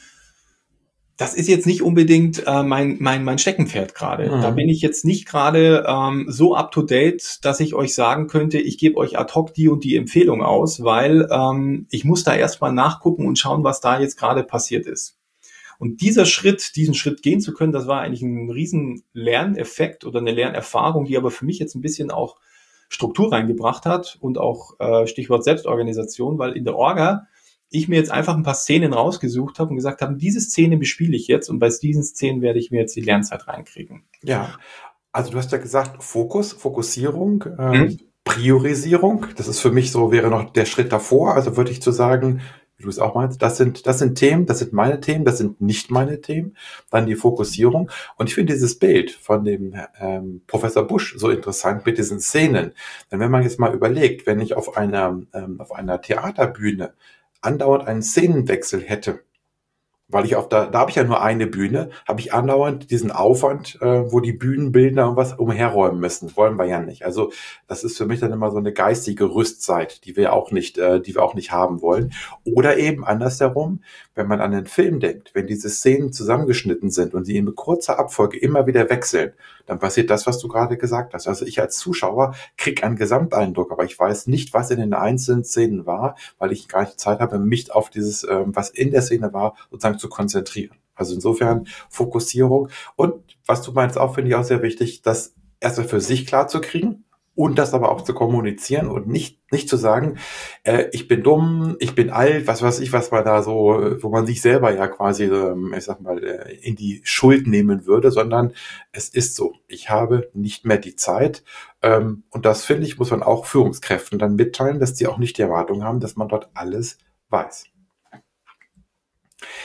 das ist jetzt nicht unbedingt äh, mein, mein, mein Steckenpferd gerade. Da bin Mhm. ich jetzt nicht gerade ähm, so up to date, dass ich euch sagen könnte, ich gebe euch ad hoc die und die Empfehlung aus, weil ähm, ich muss da erstmal nachgucken und schauen, was da jetzt gerade passiert ist. Und dieser Schritt, diesen Schritt gehen zu können, das war eigentlich ein riesen Lerneffekt oder eine Lernerfahrung, die aber für mich jetzt ein bisschen auch Struktur reingebracht hat und auch äh, Stichwort Selbstorganisation, weil in der Orga ich mir jetzt einfach ein paar Szenen rausgesucht habe und gesagt habe, diese Szene bespiele ich jetzt und bei diesen Szenen werde ich mir jetzt die Lernzeit reinkriegen. Ja, also du hast ja gesagt, Fokus, Fokussierung, ähm, Mhm. Priorisierung. Das ist für mich so, wäre noch der Schritt davor. Also würde ich zu sagen, wie du es auch meinst, das sind, das sind Themen, das sind meine Themen, das sind nicht meine Themen. Dann die Fokussierung. Und ich finde dieses Bild von dem ähm, Professor Busch so interessant mit diesen Szenen. Denn wenn man jetzt mal überlegt, wenn ich auf einer, ähm, auf einer Theaterbühne andauernd einen Szenenwechsel hätte, weil ich auf da, da habe ich ja nur eine Bühne, habe ich andauernd diesen Aufwand, äh, wo die Bühnenbildner und was umherräumen müssen. Wollen wir ja nicht. Also das ist für mich dann immer so eine geistige Rüstzeit, die wir auch nicht, äh, die wir auch nicht haben wollen. Oder eben andersherum, wenn man an einen Film denkt, wenn diese Szenen zusammengeschnitten sind und sie in kurzer Abfolge immer wieder wechseln, dann passiert das, was du gerade gesagt hast. Also ich als Zuschauer krieg einen Gesamteindruck, aber ich weiß nicht, was in den einzelnen Szenen war, weil ich gar nicht Zeit habe, mich auf dieses, ähm, was in der Szene war, sozusagen zu konzentrieren. Also insofern Fokussierung. Und was du meinst, auch finde ich auch sehr wichtig, das erstmal für sich klar zu kriegen und das aber auch zu kommunizieren und nicht, nicht zu sagen, äh, ich bin dumm, ich bin alt, was weiß ich, was man da so, wo man sich selber ja quasi, ähm, ich sag mal, äh, in die Schuld nehmen würde, sondern es ist so, ich habe nicht mehr die Zeit. Ähm, und das finde ich, muss man auch Führungskräften dann mitteilen, dass die auch nicht die Erwartung haben, dass man dort alles weiß.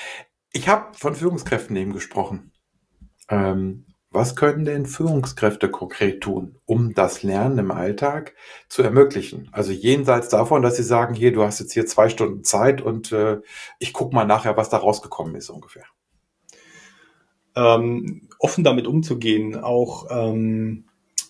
Ich habe von Führungskräften eben gesprochen. Ähm, was können denn Führungskräfte konkret tun, um das Lernen im Alltag zu ermöglichen? Also jenseits davon, dass sie sagen, hier, du hast jetzt hier zwei Stunden Zeit und äh, ich gucke mal nachher, was da rausgekommen ist ungefähr. Ähm, offen damit umzugehen, auch ähm,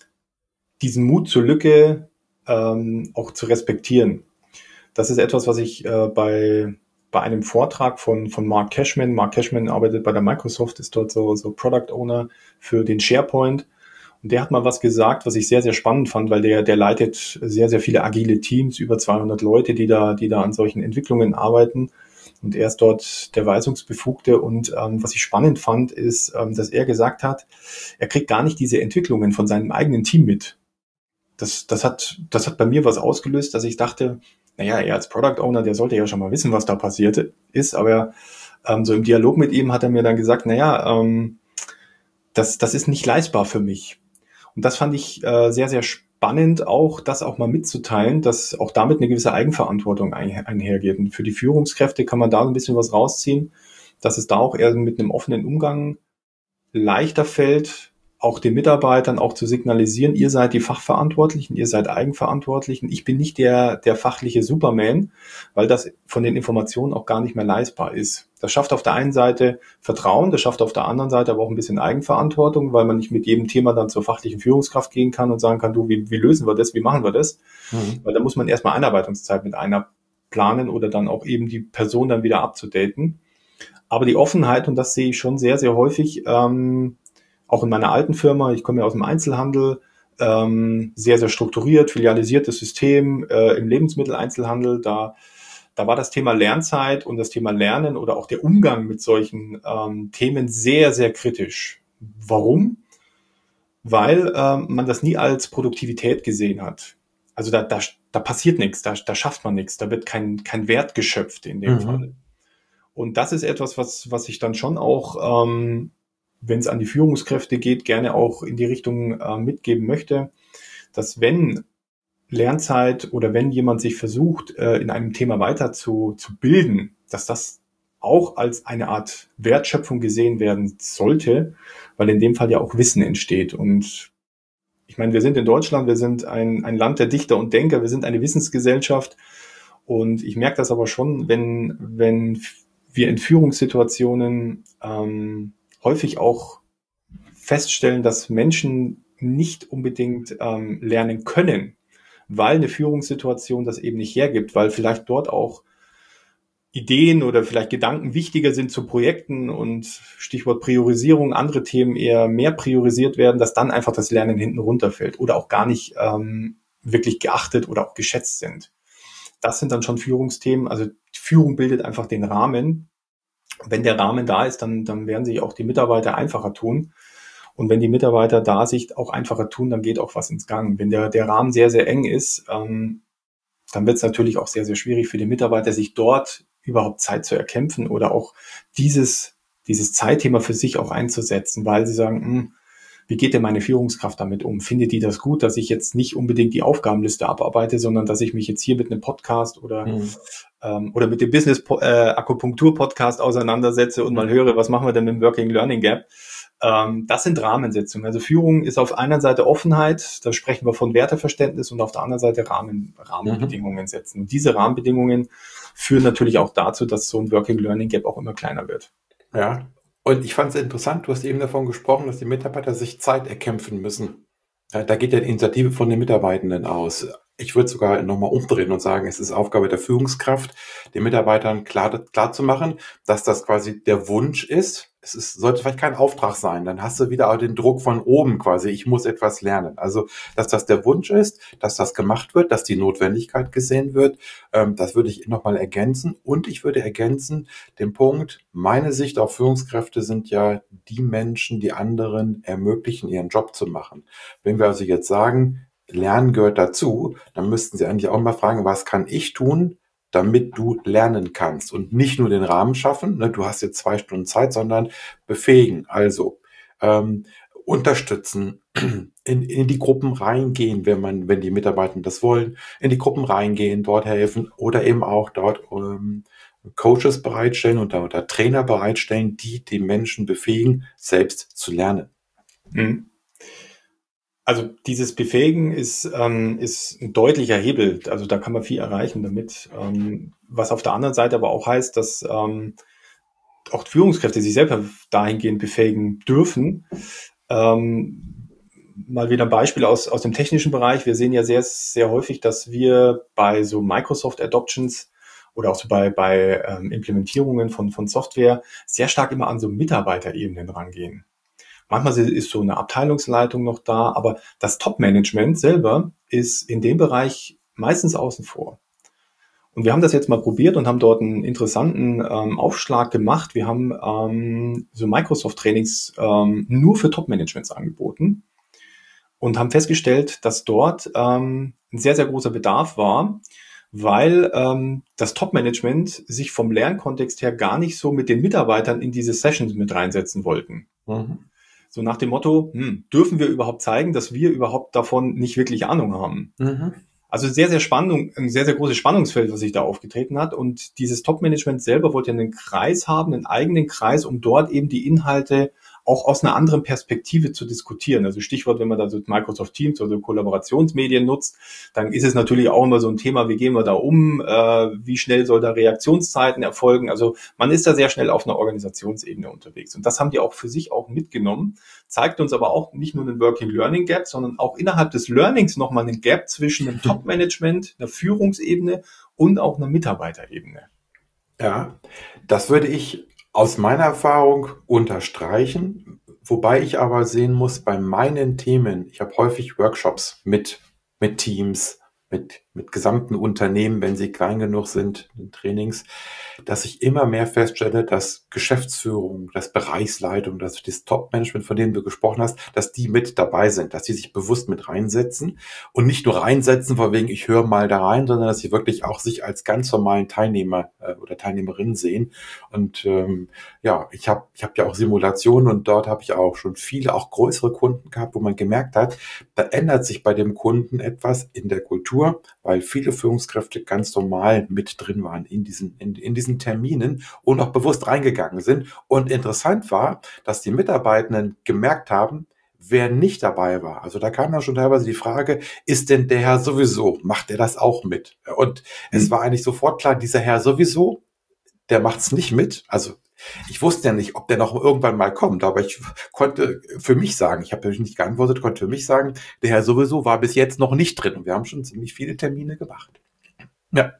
diesen Mut zur Lücke ähm, auch zu respektieren. Das ist etwas, was ich äh, bei, bei einem Vortrag von, von Mark Cashman, Mark Cashman arbeitet bei der Microsoft, ist dort so, so Product Owner für den SharePoint. Und der hat mal was gesagt, was ich sehr, sehr spannend fand, weil der, der leitet sehr, sehr viele agile Teams, über zweihundert Leute, die da, die da an solchen Entwicklungen arbeiten. Und er ist dort der Weisungsbefugte. Und ähm, was ich spannend fand, ist, ähm, dass er gesagt hat, er kriegt gar nicht diese Entwicklungen von seinem eigenen Team mit. Das, das hat, das hat bei mir was ausgelöst, dass ich dachte, naja, er als Product Owner, der sollte ja schon mal wissen, was da passiert ist. Aber ähm, so im Dialog mit ihm hat er mir dann gesagt, naja, ähm, das, das ist nicht leistbar für mich. Und das fand ich äh, sehr, sehr spannend, auch das auch mal mitzuteilen, dass auch damit eine gewisse Eigenverantwortung ein, einhergeht. Und für die Führungskräfte kann man da ein bisschen was rausziehen, dass es da auch eher mit einem offenen Umgang leichter fällt, auch den Mitarbeitern auch zu signalisieren, ihr seid die Fachverantwortlichen, ihr seid Eigenverantwortlichen. Ich bin nicht der, der fachliche Superman, weil das von den Informationen auch gar nicht mehr leistbar ist. Das schafft auf der einen Seite Vertrauen, das schafft auf der anderen Seite aber auch ein bisschen Eigenverantwortung, weil man nicht mit jedem Thema dann zur fachlichen Führungskraft gehen kann und sagen kann, du, wie, wie lösen wir das, wie machen wir das? Mhm. Weil da muss man erstmal Einarbeitungszeit mit einer planen oder dann auch eben die Person dann wieder abzudaten. Aber die Offenheit, und das sehe ich schon sehr, sehr häufig, ähm, auch in meiner alten Firma, ich komme ja aus dem Einzelhandel, ähm, sehr, sehr strukturiert, filialisiertes System äh, im Lebensmitteleinzelhandel. Da, da war das Thema Lernzeit und das Thema Lernen oder auch der Umgang mit solchen ähm, Themen sehr, sehr kritisch. Warum? Weil ähm, man das nie als Produktivität gesehen hat. Also da, da, da passiert nichts, da, da schafft man nichts, da wird kein, kein Wert geschöpft in dem mhm. Fall. Und das ist etwas, was, was ich dann schon auch, ähm, wenn es an die Führungskräfte geht, gerne auch in die Richtung äh, mitgeben möchte, dass wenn Lernzeit oder wenn jemand sich versucht, äh, in einem Thema weiter zu, zu bilden, dass das auch als eine Art Wertschöpfung gesehen werden sollte, weil in dem Fall ja auch Wissen entsteht. Und ich meine, wir sind in Deutschland, wir sind ein, ein Land der Dichter und Denker, wir sind eine Wissensgesellschaft. Und ich merke das aber schon, wenn, wenn wir in Führungssituationen ähm, häufig auch feststellen, dass Menschen nicht unbedingt ähm, lernen können, weil eine Führungssituation das eben nicht hergibt, weil vielleicht dort auch Ideen oder vielleicht Gedanken wichtiger sind zu Projekten und Stichwort Priorisierung, andere Themen eher mehr priorisiert werden, dass dann einfach das Lernen hinten runterfällt oder auch gar nicht ähm, wirklich geachtet oder auch geschätzt sind. Das sind dann schon Führungsthemen. Also Führung bildet einfach den Rahmen. Wenn der Rahmen da ist, dann, dann werden sich auch die Mitarbeiter einfacher tun. Und wenn die Mitarbeiter da sich auch einfacher tun, dann geht auch was ins Gang. Wenn der, der Rahmen sehr, sehr eng ist, ähm, dann wird es natürlich auch sehr, sehr schwierig für die Mitarbeiter, sich dort überhaupt Zeit zu erkämpfen oder auch dieses, dieses Zeitthema für sich auch einzusetzen, weil sie sagen, mh, wie geht denn meine Führungskraft damit um? Findet die das gut, dass ich jetzt nicht unbedingt die Aufgabenliste abarbeite, sondern dass ich mich jetzt hier mit einem Podcast oder, mhm. ähm, oder mit dem Business-Akupunktur-Podcast äh, auseinandersetze und mal höre, was machen wir denn mit dem Working Learning Gap? Ähm, das sind Rahmensetzungen. Also Führung ist auf einer Seite Offenheit, da sprechen wir von Werteverständnis, und auf der anderen Seite Rahmen, Rahmenbedingungen setzen. Und diese Rahmenbedingungen führen natürlich auch dazu, dass so ein Working Learning Gap auch immer kleiner wird. Ja. Und ich fand es interessant, du hast eben davon gesprochen, dass die Mitarbeiter sich Zeit erkämpfen müssen. Da geht ja die Initiative von den Mitarbeitenden aus. Ich würde sogar nochmal umdrehen und sagen, es ist Aufgabe der Führungskraft, den Mitarbeitern klar, klar zu machen, dass das quasi der Wunsch ist. Es ist, sollte vielleicht kein Auftrag sein. Dann hast du wieder auch den Druck von oben quasi. Ich muss etwas lernen. Also, dass das der Wunsch ist, dass das gemacht wird, dass die Notwendigkeit gesehen wird. Ähm, das würde ich nochmal ergänzen. Und ich würde ergänzen den Punkt, meine Sicht auf Führungskräfte sind ja die Menschen, die anderen ermöglichen, ihren Job zu machen. Wenn wir also jetzt sagen, Lernen gehört dazu, dann müssten Sie eigentlich auch mal fragen, was kann ich tun, damit du lernen kannst und nicht nur den Rahmen schaffen, ne, du hast jetzt zwei Stunden Zeit, sondern befähigen, also ähm, unterstützen, in, in die Gruppen reingehen, wenn man, wenn die Mitarbeiter das wollen, in die Gruppen reingehen, dort helfen oder eben auch dort ähm, Coaches bereitstellen oder, oder Trainer bereitstellen, die die Menschen befähigen, selbst zu lernen. Mhm. Also dieses Befähigen ist, ähm, ist ein deutlicher Hebel. Also da kann man viel erreichen damit. Ähm, was auf der anderen Seite aber auch heißt, dass ähm, auch Führungskräfte sich selber dahingehend befähigen dürfen. Ähm, mal wieder ein Beispiel aus, aus dem technischen Bereich. Wir sehen ja sehr, sehr häufig, dass wir bei so Microsoft Adoptions oder auch so bei, bei ähm, Implementierungen von, von Software sehr stark immer an so Mitarbeiterebenen rangehen. Manchmal ist so eine Abteilungsleitung noch da, aber das Top-Management selber ist in dem Bereich meistens außen vor. Und wir haben das jetzt mal probiert und haben dort einen interessanten ähm, Aufschlag gemacht. Wir haben ähm, so Microsoft-Trainings ähm, nur für Top-Managements angeboten und haben festgestellt, dass dort ähm, ein sehr, sehr großer Bedarf war, weil ähm, das Top-Management sich vom Lernkontext her gar nicht so mit den Mitarbeitern in diese Sessions mit reinsetzen wollten. Mhm. So nach dem Motto, hm, dürfen wir überhaupt zeigen, dass wir überhaupt davon nicht wirklich Ahnung haben? Mhm. Also sehr, sehr spannend, ein sehr, sehr großes Spannungsfeld, was sich da aufgetreten hat. Und dieses Top-Management selber wollte einen Kreis haben, einen eigenen Kreis, um dort eben die Inhalte auch aus einer anderen Perspektive zu diskutieren. Also Stichwort, wenn man da so Microsoft Teams oder so Kollaborationsmedien nutzt, dann ist es natürlich auch immer so ein Thema, wie gehen wir da um, äh, wie schnell soll da Reaktionszeiten erfolgen. Also man ist da sehr schnell auf einer Organisationsebene unterwegs. Und das haben die auch für sich auch mitgenommen, zeigt uns aber auch nicht nur einen Working Learning Gap, sondern auch innerhalb des Learnings nochmal einen Gap zwischen dem Top-Management, einer Führungsebene und auch einer Mitarbeiterebene. Ja, das würde ich aus meiner Erfahrung unterstreichen, wobei ich aber sehen muss, bei meinen Themen, ich habe häufig Workshops mit, mit Teams, mit, mit gesamten Unternehmen, wenn sie klein genug sind, in Trainings, dass ich immer mehr feststelle, dass Geschäftsführung, dass Bereichsleitung, dass das Top-Management, von dem du gesprochen hast, dass die mit dabei sind, dass die sich bewusst mit reinsetzen und nicht nur reinsetzen, von wegen ich höre mal da rein, sondern dass sie wirklich auch sich als ganz normalen Teilnehmer äh, oder Teilnehmerin sehen. Und ähm, ja, ich habe ich hab ja auch Simulationen und dort habe ich auch schon viele, auch größere Kunden gehabt, wo man gemerkt hat, da ändert sich bei dem Kunden etwas in der Kultur, weil viele Führungskräfte ganz normal mit drin waren in diesen, in, in diesen Terminen und auch bewusst reingegangen sind. Und interessant war, dass die Mitarbeitenden gemerkt haben, wer nicht dabei war. Also da kam dann schon teilweise die Frage, ist denn der Herr sowieso, macht er das auch mit? Und mhm. es war eigentlich sofort klar, dieser Herr sowieso, der macht's nicht mit. Also ich wusste ja nicht, ob der noch irgendwann mal kommt, aber ich konnte für mich sagen, ich habe natürlich nicht geantwortet, konnte für mich sagen, der Herr sowieso war bis jetzt noch nicht drin und wir haben schon ziemlich viele Termine gemacht. Ja.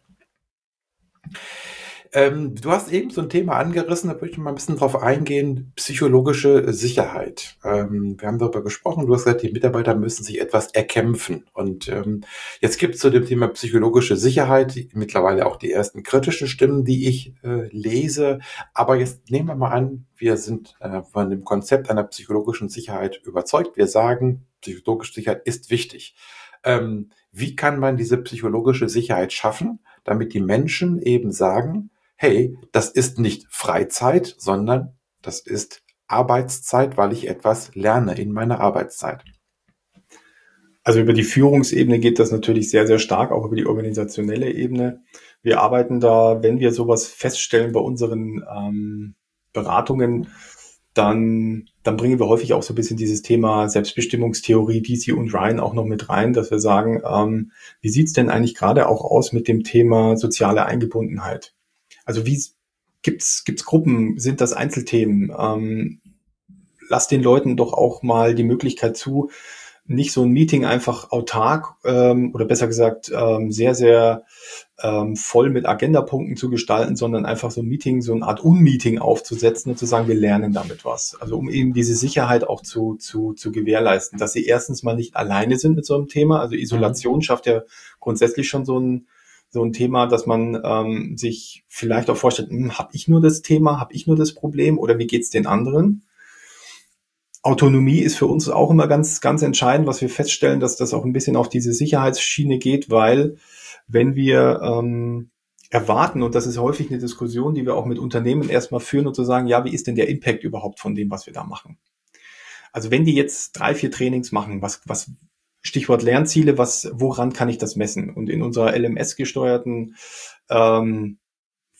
Ähm, du hast eben so ein Thema angerissen, da würde ich mal ein bisschen drauf eingehen, psychologische Sicherheit. Ähm, wir haben darüber gesprochen, du hast gesagt, die Mitarbeiter müssen sich etwas erkämpfen. Und ähm, jetzt gibt es zu dem Thema psychologische Sicherheit mittlerweile auch die ersten kritischen Stimmen, die ich äh, lese. Aber jetzt nehmen wir mal an, wir sind äh, von dem Konzept einer psychologischen Sicherheit überzeugt. Wir sagen, psychologische Sicherheit ist wichtig. Ähm, wie kann man diese psychologische Sicherheit schaffen, damit die Menschen eben sagen, hey, das ist nicht Freizeit, sondern das ist Arbeitszeit, weil ich etwas lerne in meiner Arbeitszeit. Also über die Führungsebene geht das natürlich sehr, sehr stark, auch über die organisationelle Ebene. Wir arbeiten da, wenn wir sowas feststellen bei unseren ähm, Beratungen, dann, dann bringen wir häufig auch so ein bisschen dieses Thema Selbstbestimmungstheorie, D C und Ryan auch noch mit rein, dass wir sagen, ähm, wie sieht's denn eigentlich gerade auch aus mit dem Thema soziale Eingebundenheit? Also wie gibt's gibt's Gruppen? Sind das Einzelthemen? Ähm, lass den Leuten doch auch mal die Möglichkeit zu, nicht so ein Meeting einfach autark ähm, oder besser gesagt ähm, sehr, sehr ähm, voll mit Agendapunkten zu gestalten, sondern einfach so ein Meeting, so eine Art Unmeeting aufzusetzen und zu sagen, wir lernen damit was. Also um eben diese Sicherheit auch zu, zu, zu gewährleisten, dass sie erstens mal nicht alleine sind mit so einem Thema. Also Isolation schafft ja grundsätzlich schon so ein so ein Thema, dass man ähm, sich vielleicht auch vorstellt, hm, habe ich nur das Thema, habe ich nur das Problem oder wie geht's den anderen? Autonomie ist für uns auch immer ganz, ganz entscheidend, was wir feststellen, dass das auch ein bisschen auf diese Sicherheitsschiene geht, weil wenn wir ähm, erwarten, und das ist häufig eine Diskussion, die wir auch mit Unternehmen erstmal führen und zu sagen, ja, wie ist denn der Impact überhaupt von dem, was wir da machen? Also wenn die jetzt drei, vier Trainings machen, was, was Stichwort Lernziele, was, woran kann ich das messen? Und in unserer L M S-gesteuerten ähm,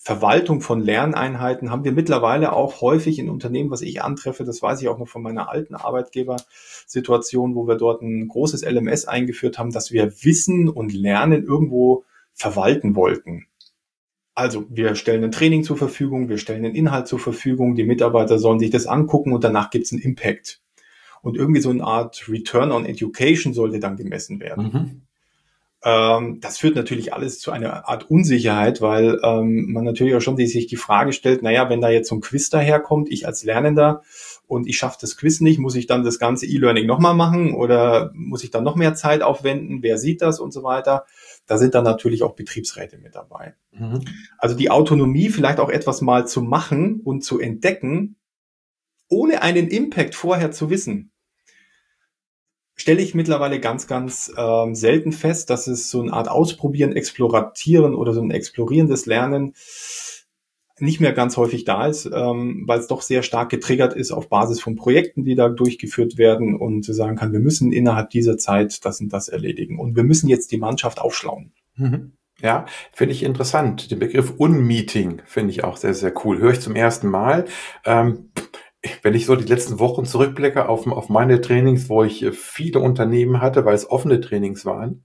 Verwaltung von Lerneinheiten haben wir mittlerweile auch häufig in Unternehmen, was ich antreffe, das weiß ich auch noch von meiner alten Arbeitgebersituation, wo wir dort ein großes L M S eingeführt haben, dass wir Wissen und Lernen irgendwo verwalten wollten. Also wir stellen ein Training zur Verfügung, wir stellen einen Inhalt zur Verfügung, die Mitarbeiter sollen sich das angucken und danach gibt es einen Impact. Und irgendwie so eine Art Return on Education sollte dann gemessen werden. Mhm. Ähm, das führt natürlich alles zu einer Art Unsicherheit, weil ähm, man natürlich auch schon die, sich die Frage stellt, naja, wenn da jetzt so ein Quiz daherkommt, ich als Lernender und ich schaffe das Quiz nicht, muss ich dann das ganze E-Learning nochmal machen oder muss ich dann noch mehr Zeit aufwenden, wer sieht das und so weiter. Da sind dann natürlich auch Betriebsräte mit dabei. Mhm. Also die Autonomie, vielleicht auch etwas mal zu machen und zu entdecken, ohne einen Impact vorher zu wissen, stelle ich mittlerweile ganz, ganz ähm, selten fest, dass es so eine Art Ausprobieren, Exploratieren oder so ein explorierendes Lernen nicht mehr ganz häufig da ist, ähm, weil es doch sehr stark getriggert ist auf Basis von Projekten, die da durchgeführt werden und sagen kann, wir müssen innerhalb dieser Zeit das und das erledigen und wir müssen jetzt die Mannschaft aufschlauen. Mhm. Ja, finde ich interessant. Den Begriff Unmeeting finde ich auch sehr, sehr cool. Höre ich zum ersten Mal. Ähm, Wenn ich so die letzten Wochen zurückblicke auf, auf meine Trainings, wo ich viele Unternehmen hatte, weil es offene Trainings waren,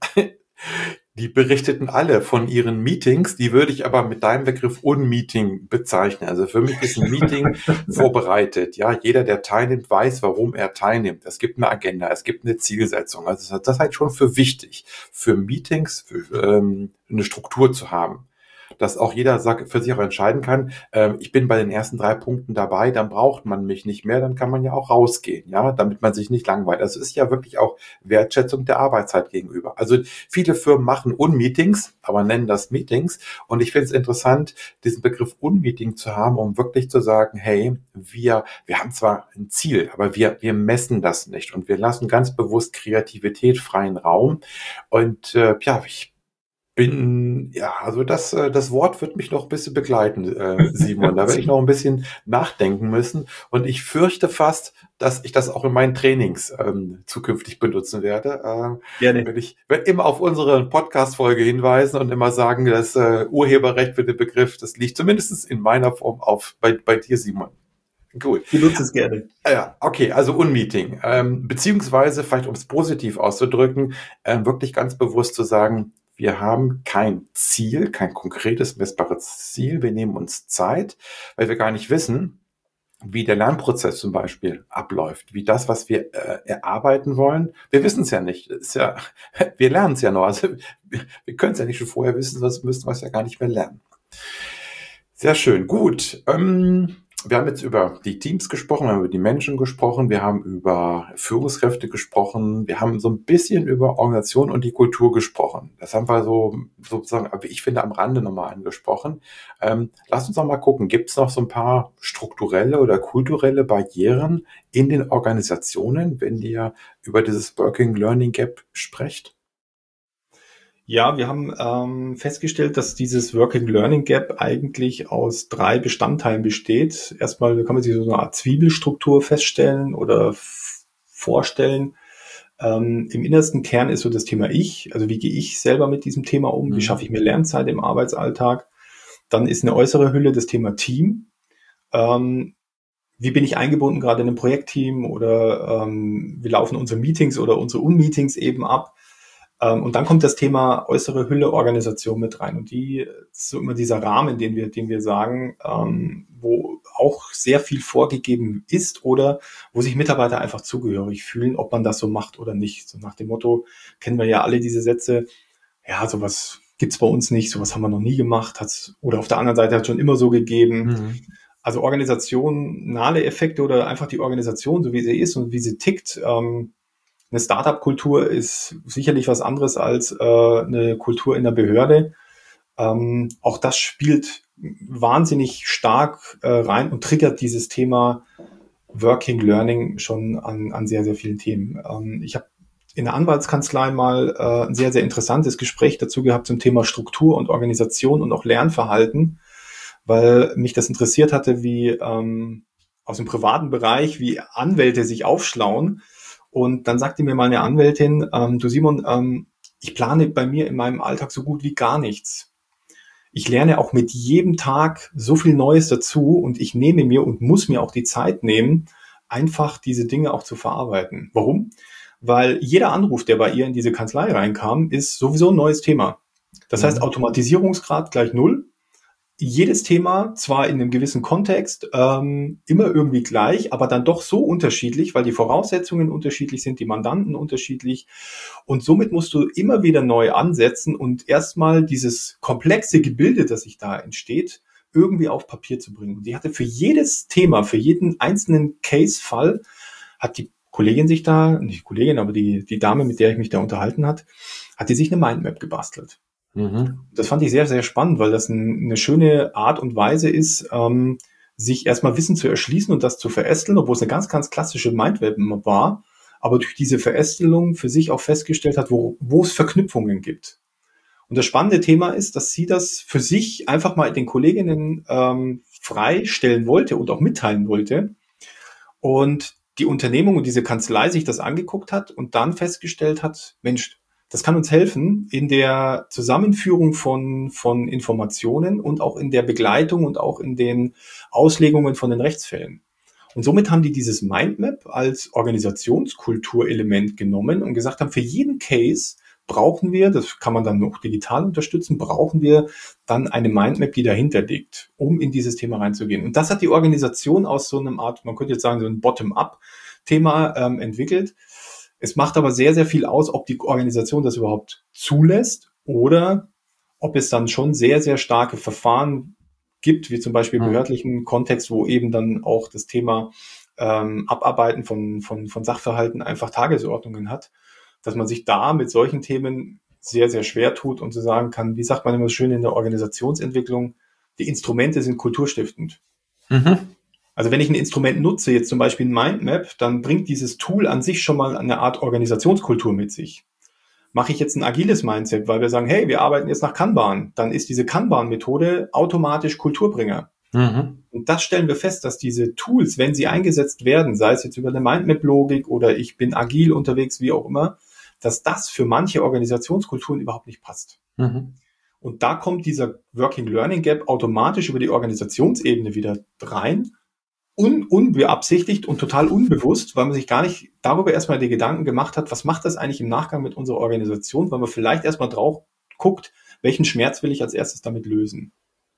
die berichteten alle von ihren Meetings, die würde ich aber mit deinem Begriff Unmeeting bezeichnen. Also für mich ist ein Meeting vorbereitet. Ja, jeder, der teilnimmt, weiß, warum er teilnimmt. Es gibt eine Agenda, es gibt eine Zielsetzung. Also das ist halt schon für wichtig, für Meetings, für ähm, eine Struktur zu haben. Dass auch jeder für sich auch entscheiden kann, äh, ich bin bei den ersten drei Punkten dabei, dann braucht man mich nicht mehr, dann kann man ja auch rausgehen, ja, damit man sich nicht langweilt. Das ist ja wirklich auch Wertschätzung der Arbeitszeit gegenüber. Also viele Firmen machen Unmeetings, aber nennen das Meetings und ich finde es interessant, diesen Begriff Unmeeting zu haben, um wirklich zu sagen, hey, wir, wir haben zwar ein Ziel, aber wir, wir messen das nicht und wir lassen ganz bewusst Kreativität freien Raum und äh, ja, ich bin, ja, also das, äh, das Wort wird mich noch ein bisschen begleiten, äh, Simon. Da werde ich noch ein bisschen nachdenken müssen. Und ich fürchte fast, dass ich das auch in meinen Trainings ähm, zukünftig benutzen werde. Äh, Gerne. Wenn ich werde immer auf unsere Podcast-Folge hinweisen und immer sagen, das äh, Urheberrecht für den Begriff, das liegt zumindest in meiner Form auf bei, bei dir, Simon. Gut. Ich nutze es gerne. Ja, okay, also Unmeeting. Ähm, beziehungsweise, vielleicht um es positiv auszudrücken, ähm, wirklich ganz bewusst zu sagen, wir haben kein Ziel, kein konkretes, messbares Ziel. Wir nehmen uns Zeit, weil wir gar nicht wissen, wie der Lernprozess zum Beispiel abläuft, wie das, was wir äh, erarbeiten wollen. Wir wissen es ja nicht. Das ist ja, wir lernen es ja noch. Also wir können es ja nicht schon vorher wissen, sonst müssen wir es ja gar nicht mehr lernen. Sehr schön, gut. Ähm, Wir haben jetzt über die Teams gesprochen, wir haben über die Menschen gesprochen, wir haben über Führungskräfte gesprochen, wir haben so ein bisschen über Organisation und die Kultur gesprochen. Das haben wir so sozusagen, wie ich finde, am Rande nochmal angesprochen. Ähm, lass uns noch mal gucken, gibt es noch so ein paar strukturelle oder kulturelle Barrieren in den Organisationen, wenn ihr über dieses Working Learning Gap sprecht? Ja, wir haben ähm, festgestellt, dass dieses Working Learning Gap eigentlich aus drei Bestandteilen besteht. Erstmal kann man sich so eine Art Zwiebelstruktur feststellen oder f- vorstellen. Ähm, im innersten Kern ist so das Thema Ich, also wie gehe ich selber mit diesem Thema um, mhm. wie schaffe ich mir Lernzeit im Arbeitsalltag. Dann ist eine äußere Hülle das Thema Team. Ähm, wie bin ich eingebunden gerade in einem Projektteam oder ähm, wie laufen unsere Meetings oder unsere Unmeetings eben ab. Und dann kommt das Thema äußere Hülle Organisation mit rein. Und die ist so immer dieser Rahmen, den wir, den wir sagen, ähm, wo auch sehr viel vorgegeben ist oder wo sich Mitarbeiter einfach zugehörig fühlen, ob man das so macht oder nicht. So nach dem Motto, kennen wir ja alle diese Sätze, ja, sowas gibt's bei uns nicht, sowas haben wir noch nie gemacht, hat's, oder auf der anderen Seite hat es schon immer so gegeben. Mhm. Also organisationale Effekte oder einfach die Organisation, so wie sie ist und wie sie tickt, ähm, eine Startup-Kultur ist sicherlich was anderes als äh, eine Kultur in der Behörde. Ähm, auch das spielt wahnsinnig stark äh, rein und triggert dieses Thema Working Learning schon an, an sehr, sehr vielen Themen. Ähm, ich habe in der Anwaltskanzlei mal äh, ein sehr, sehr interessantes Gespräch dazu gehabt zum Thema Struktur und Organisation und auch Lernverhalten, weil mich das interessiert hatte, wie ähm, aus dem privaten Bereich, wie Anwälte sich aufschlauen. Und dann sagte mir mal eine Anwältin, ähm, du Simon, ähm, ich plane bei mir in meinem Alltag so gut wie gar nichts. ich lerne auch mit jedem Tag so viel Neues dazu und ich nehme mir und muss mir auch die Zeit nehmen, einfach diese Dinge auch zu verarbeiten. Warum? Weil jeder Anruf, der bei ihr in diese Kanzlei reinkam, ist sowieso ein neues Thema. Das heißt, Mhm. Automatisierungsgrad gleich null. Jedes Thema zwar in einem gewissen Kontext ähm, immer irgendwie gleich, aber dann doch so unterschiedlich, weil die Voraussetzungen unterschiedlich sind, die Mandanten unterschiedlich. Und somit musst du immer wieder neu ansetzen und erstmal dieses komplexe Gebilde, das sich da entsteht, irgendwie auf Papier zu bringen. Und die hatte für jedes Thema, für jeden einzelnen Case-Fall, hat die Kollegin sich da, nicht Kollegin, aber die, die Dame, mit der ich mich da unterhalten hat, hat die sich eine Mindmap gebastelt. Mhm. Das fand ich sehr, sehr spannend, weil das ein, eine schöne Art und Weise ist, ähm, sich erstmal Wissen zu erschließen und das zu verästeln, obwohl es eine ganz, ganz klassische Mindmap war, aber durch diese Verästelung für sich auch festgestellt hat, wo, wo es Verknüpfungen gibt. Und das spannende Thema ist, dass sie das für sich einfach mal den Kolleginnen ähm, freistellen wollte und auch mitteilen wollte. Und die Unternehmung und diese Kanzlei sich das angeguckt hat und dann festgestellt hat, Mensch, das kann uns helfen in der Zusammenführung von, von Informationen und auch in der Begleitung und auch in den Auslegungen von den Rechtsfällen. Und somit haben die dieses Mindmap als Organisationskulturelement genommen und gesagt haben, für jeden Case brauchen wir, das kann man dann noch digital unterstützen, brauchen wir dann eine Mindmap, die dahinter liegt, um in dieses Thema reinzugehen. Und das hat die Organisation aus so einem Art, man könnte jetzt sagen, so ein Bottom-up-Thema ähm, entwickelt. Es macht aber sehr, sehr viel aus, ob die Organisation das überhaupt zulässt oder ob es dann schon sehr, sehr starke Verfahren gibt, wie zum Beispiel im behördlichen Kontext, wo eben dann auch das Thema ähm, Abarbeiten von, von, von Sachverhalten einfach Tagesordnungen hat, dass man sich da mit solchen Themen sehr, sehr schwer tut und zu sagen kann, wie sagt man immer so schön in der Organisationsentwicklung, die Instrumente sind kulturstiftend. Mhm. Also wenn ich ein Instrument nutze, jetzt zum Beispiel ein Mindmap, dann bringt dieses Tool an sich schon mal eine Art Organisationskultur mit sich. Mache ich jetzt ein agiles Mindset, weil wir sagen, hey, wir arbeiten jetzt nach Kanban, dann ist diese Kanban-Methode automatisch Kulturbringer. Mhm. Und das stellen wir fest, dass diese Tools, wenn sie eingesetzt werden, sei es jetzt über eine Mindmap-Logik oder ich bin agil unterwegs, wie auch immer, dass das für manche Organisationskulturen überhaupt nicht passt. Mhm. Und da kommt dieser Working Learning Gap automatisch über die Organisationsebene wieder rein, un unbeabsichtigt und total unbewusst, weil man sich gar nicht darüber erstmal die Gedanken gemacht hat, was macht das eigentlich im Nachgang mit unserer Organisation, weil man vielleicht erstmal drauf guckt, welchen Schmerz will ich als erstes damit lösen.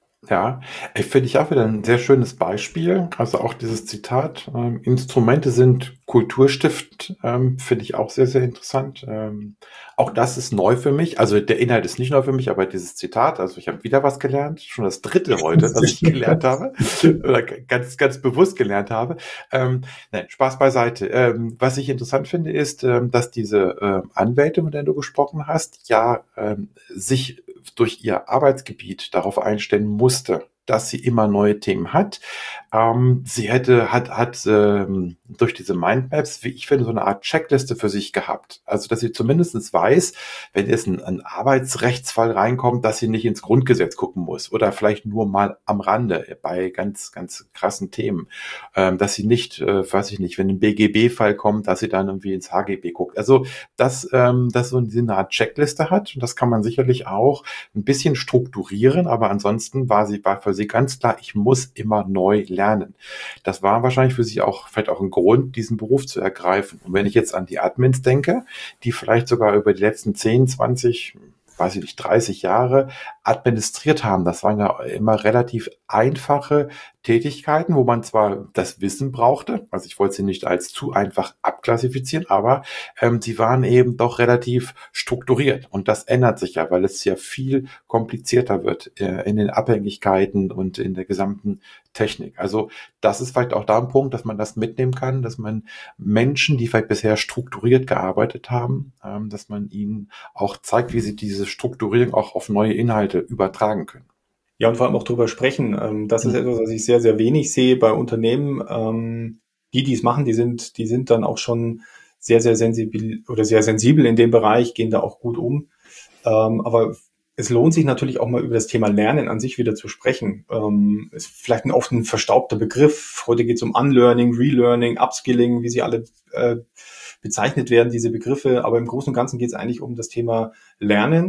Ja, äh, finde ich auch wieder ein sehr schönes Beispiel. Also auch dieses Zitat, ähm, Instrumente sind kulturstiftend, ähm, finde ich auch sehr, sehr interessant. Ähm, auch das ist neu für mich. Also der Inhalt ist nicht neu für mich, aber dieses Zitat, also ich habe wieder was gelernt, schon das dritte heute, was ich gelernt habe oder g- ganz, ganz bewusst gelernt habe. Ähm, nein, Spaß beiseite. Ähm, was ich interessant finde, ist, ähm, dass diese ähm, Anwältin, mit der du gesprochen hast, ja ähm, sich durch ihr Arbeitsgebiet darauf einstellen musste, dass sie immer neue Themen hat. Ähm, sie hätte, hat, hat ähm, durch diese Mindmaps, wie ich finde, so eine Art Checkliste für sich gehabt. Also, dass sie zumindest weiß, wenn jetzt ein, ein Arbeitsrechtsfall reinkommt, dass sie nicht ins Grundgesetz gucken muss oder vielleicht nur mal am Rande bei ganz, ganz krassen Themen. Ähm, dass sie nicht, äh, weiß ich nicht, wenn ein B G B-Fall kommt, dass sie dann irgendwie ins H G B guckt. Also, dass, ähm, dass so eine Art Checkliste hat und das kann man sicherlich auch ein bisschen strukturieren, aber ansonsten war sie, war für sie ganz klar, ich muss immer neu lernen. Das war wahrscheinlich für sie auch vielleicht auch ein Grund, diesen Beruf zu ergreifen. Und wenn ich jetzt an die Admins denke, die vielleicht sogar über die letzten zehn, zwanzig, weiß ich nicht, dreißig Jahre administriert haben, das waren ja immer relativ einfache Tätigkeiten, wo man zwar das Wissen brauchte, also ich wollte sie nicht als zu einfach abklassifizieren, aber ähm, sie waren eben doch relativ strukturiert. Und das ändert sich ja, weil es ja viel komplizierter wird äh, in den Abhängigkeiten und in der gesamten Technik. Also das ist vielleicht auch da ein Punkt, dass man das mitnehmen kann, dass man Menschen, die vielleicht bisher strukturiert gearbeitet haben, ähm, dass man ihnen auch zeigt, wie sie diese Strukturierung auch auf neue Inhalte übertragen können. Ja, und vor allem auch drüber sprechen. Ähm, das ist etwas, was ich sehr, sehr wenig sehe bei Unternehmen. Ähm, die, die es machen, die sind, die sind dann auch schon sehr, sehr sensibel oder sehr sensibel in dem Bereich, gehen da auch gut um. Ähm, aber es lohnt sich natürlich auch mal über das Thema Lernen an sich wieder zu sprechen. Ähm, ist vielleicht ein oft ein verstaubter Begriff. Heute geht es um Unlearning, Relearning, Upskilling, wie sie alle äh, bezeichnet werden, diese Begriffe. Aber im Großen und Ganzen geht es eigentlich um das Thema Lernen.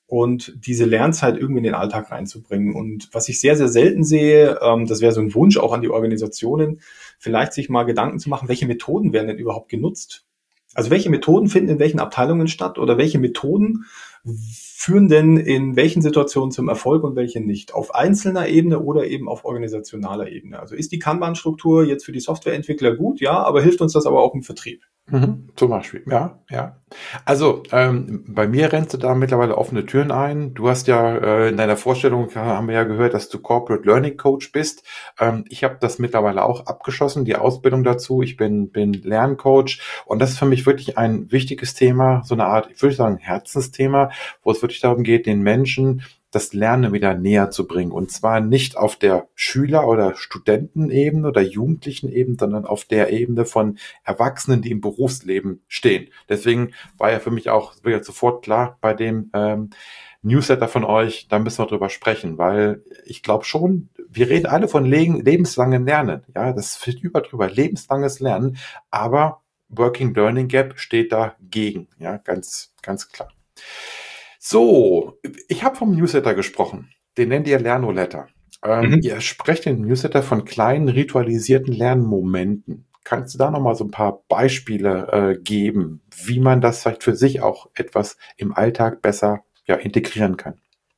und diese Lernzeit irgendwie in den Alltag reinzubringen. Und was ich sehr, sehr selten sehe, ähm, das wäre so ein Wunsch auch an die Organisationen, vielleicht sich mal Gedanken zu machen, welche Methoden werden denn überhaupt genutzt? Also welche Methoden finden in welchen Abteilungen statt oder welche Methoden führen denn in welchen Situationen zum Erfolg und welche nicht? Auf einzelner Ebene oder eben auf organisationaler Ebene. Also ist die Kanban-Struktur jetzt für die Softwareentwickler gut? Ja, aber hilft uns das aber auch im Vertrieb? Mhm, zum Beispiel, ja, ja. Also ähm, bei mir rennst du da mittlerweile offene Türen ein. Du hast ja äh, in deiner Vorstellung, ja, haben wir ja gehört, dass du Corporate Learning Coach bist. Ähm, ich habe das mittlerweile auch abgeschlossen, die Ausbildung dazu. Ich bin, bin Lerncoach und das ist für mich wirklich ein wichtiges Thema, so eine Art, ich würde sagen, Herzensthema, wo es wirklich darum geht, den Menschen das Lernen wieder näher zu bringen. Und zwar nicht auf der Schüler- oder Studentenebene oder Jugendlichen-Ebene, sondern auf der Ebene von Erwachsenen, die im Berufsleben stehen. Deswegen war ja für mich auch wieder sofort klar bei dem ähm, Newsletter von euch, da müssen wir drüber sprechen, weil ich glaube schon, wir reden alle von le- lebenslangen Lernen. Ja, das führt über drüber, lebenslanges Lernen, aber Working Learning Gap steht dagegen. Ja, ganz, ganz klar. So, ich habe vom Newsletter gesprochen. Den nennt ihr Lernroletter. Ähm, Mhm. ihr sprecht im Newsletter von kleinen ritualisierten Lernmomenten. Kannst du da nochmal so ein paar Beispiele äh, geben, wie man das vielleicht für sich auch etwas im Alltag besser ja, integrieren kann?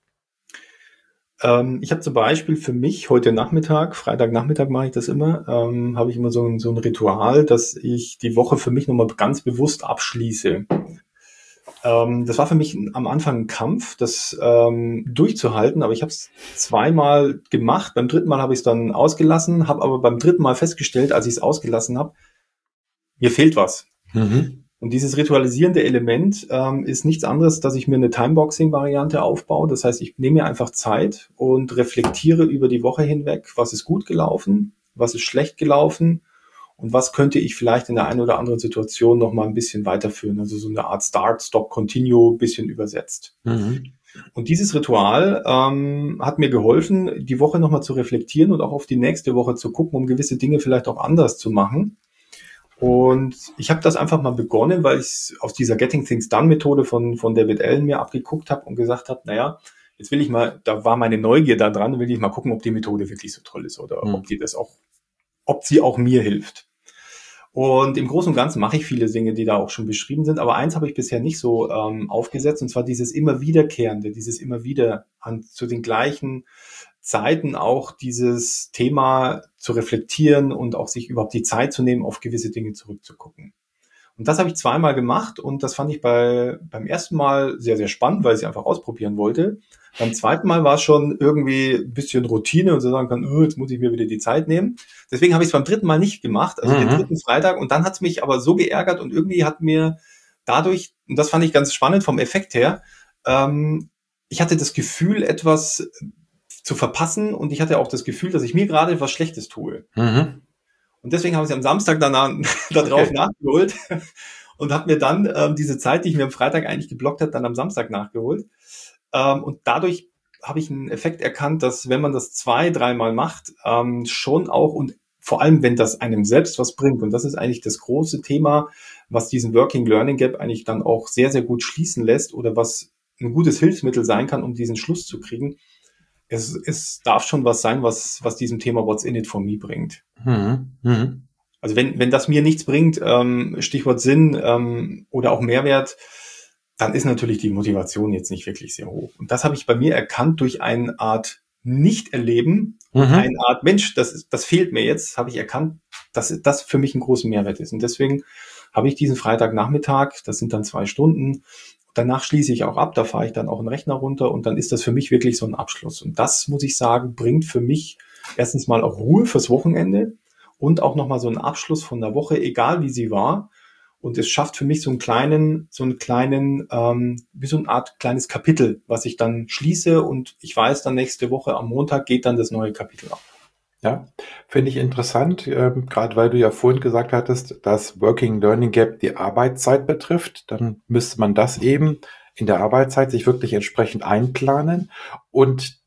Ähm, ich habe zum Beispiel für mich heute Nachmittag, Freitagnachmittag mache ich das immer, ähm, habe ich immer so ein, so ein Ritual, dass ich die Woche für mich nochmal ganz bewusst abschließe. Ähm, das war für mich am Anfang ein Kampf, das ähm, durchzuhalten, aber ich habe es zweimal gemacht. Beim dritten Mal habe ich es dann ausgelassen, habe aber beim dritten Mal festgestellt, als ich es ausgelassen habe, mir fehlt was. Mhm. Und dieses ritualisierende Element ähm, ist nichts anderes, dass ich mir eine Timeboxing-Variante aufbaue. Das heißt, ich nehme mir einfach Zeit und reflektiere über die Woche hinweg, was ist gut gelaufen, was ist schlecht gelaufen und was könnte ich vielleicht in der einen oder anderen Situation noch mal ein bisschen weiterführen. Also so eine Art Start, Stop, Continue, bisschen übersetzt. Mhm. Und dieses Ritual ähm, hat mir geholfen, die Woche noch mal zu reflektieren und auch auf die nächste Woche zu gucken, um gewisse Dinge vielleicht auch anders zu machen. Und ich habe das einfach mal begonnen, weil ich aus dieser Getting Things Done Methode von, von David Allen mir abgeguckt habe und gesagt habe, naja, jetzt will ich mal, da war meine Neugier da dran, will ich mal gucken, ob die Methode wirklich so toll ist oder Mhm. ob die das auch, ob sie auch mir hilft. Und im Großen und Ganzen mache ich viele Dinge, die da auch schon beschrieben sind, aber eins habe ich bisher nicht so ähm, aufgesetzt, und zwar dieses immer wiederkehrende, dieses immer wieder an zu den gleichen Zeiten auch dieses Thema zu reflektieren und auch sich überhaupt die Zeit zu nehmen, auf gewisse Dinge zurückzugucken. Und das habe ich zweimal gemacht und das fand ich bei, beim ersten Mal sehr, sehr spannend, weil ich es einfach ausprobieren wollte. Beim zweiten Mal war es schon irgendwie ein bisschen Routine und so sagen kann, oh, jetzt muss ich mir wieder die Zeit nehmen. Deswegen habe ich es beim dritten Mal nicht gemacht, also den Mhm. dritten Freitag. Und dann hat es mich aber so geärgert und irgendwie hat mir dadurch, und das fand ich ganz spannend vom Effekt her, ähm, ich hatte das Gefühl, etwas zu verpassen und ich hatte auch das Gefühl, dass ich mir gerade was Schlechtes tue. Mhm. Und deswegen habe ich am Samstag danach, darauf Okay. nachgeholt und habe mir dann ähm, diese Zeit, die ich mir am Freitag eigentlich geblockt habe, dann am Samstag nachgeholt. Ähm, und dadurch habe ich einen Effekt erkannt, dass wenn man das zwei, dreimal macht, ähm, schon auch und vor allem, wenn das einem selbst was bringt, und das ist eigentlich das große Thema, was diesen Working Learning Gap eigentlich dann auch sehr, sehr gut schließen lässt oder was ein gutes Hilfsmittel sein kann, um diesen Schluss zu kriegen. Es, es darf schon was sein, was, was diesem Thema What's in it for me bringt. Mhm. Mhm. Also wenn, wenn das mir nichts bringt, ähm, Stichwort Sinn ähm, oder auch Mehrwert, dann ist natürlich die Motivation jetzt nicht wirklich sehr hoch. Und das habe ich bei mir erkannt durch eine Art Nicht-Erleben und Mhm. eine Art, Mensch, das, ist, das fehlt mir jetzt, habe ich erkannt, dass das für mich einen großen Mehrwert ist. Und deswegen habe ich diesen Freitagnachmittag, das sind dann zwei Stunden, danach schließe ich auch ab, da fahre ich dann auch einen Rechner runter und dann ist das für mich wirklich so ein Abschluss. Und das, muss ich sagen, bringt für mich erstens mal auch Ruhe fürs Wochenende und auch nochmal so einen Abschluss von der Woche, egal wie sie war. Und es schafft für mich so einen kleinen, so einen kleinen, ähm, wie so eine Art kleines Kapitel, was ich dann schließe und ich weiß, dann nächste Woche am Montag geht dann das neue Kapitel ab. Ja, finde ich interessant, ähm, gerade weil du ja vorhin gesagt hattest, dass Working Learning Gap die Arbeitszeit betrifft, dann müsste man das eben in der Arbeitszeit sich wirklich entsprechend einplanen und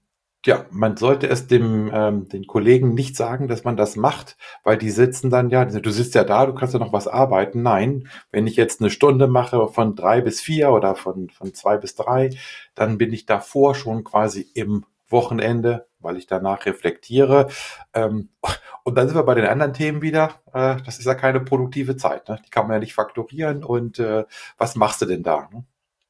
Ja, man sollte es dem ähm, den Kollegen nicht sagen, dass man das macht, weil die sitzen dann ja, du sitzt ja da, du kannst ja noch was arbeiten. Nein, wenn ich jetzt eine Stunde mache von drei bis vier oder von von zwei bis drei, dann bin ich davor schon quasi im Wochenende, weil ich danach reflektiere. Ähm, und dann sind wir bei den anderen Themen wieder. Äh, das ist ja keine produktive Zeit, ne? Die kann man ja nicht faktorieren. Und äh, was machst du denn da? Ne?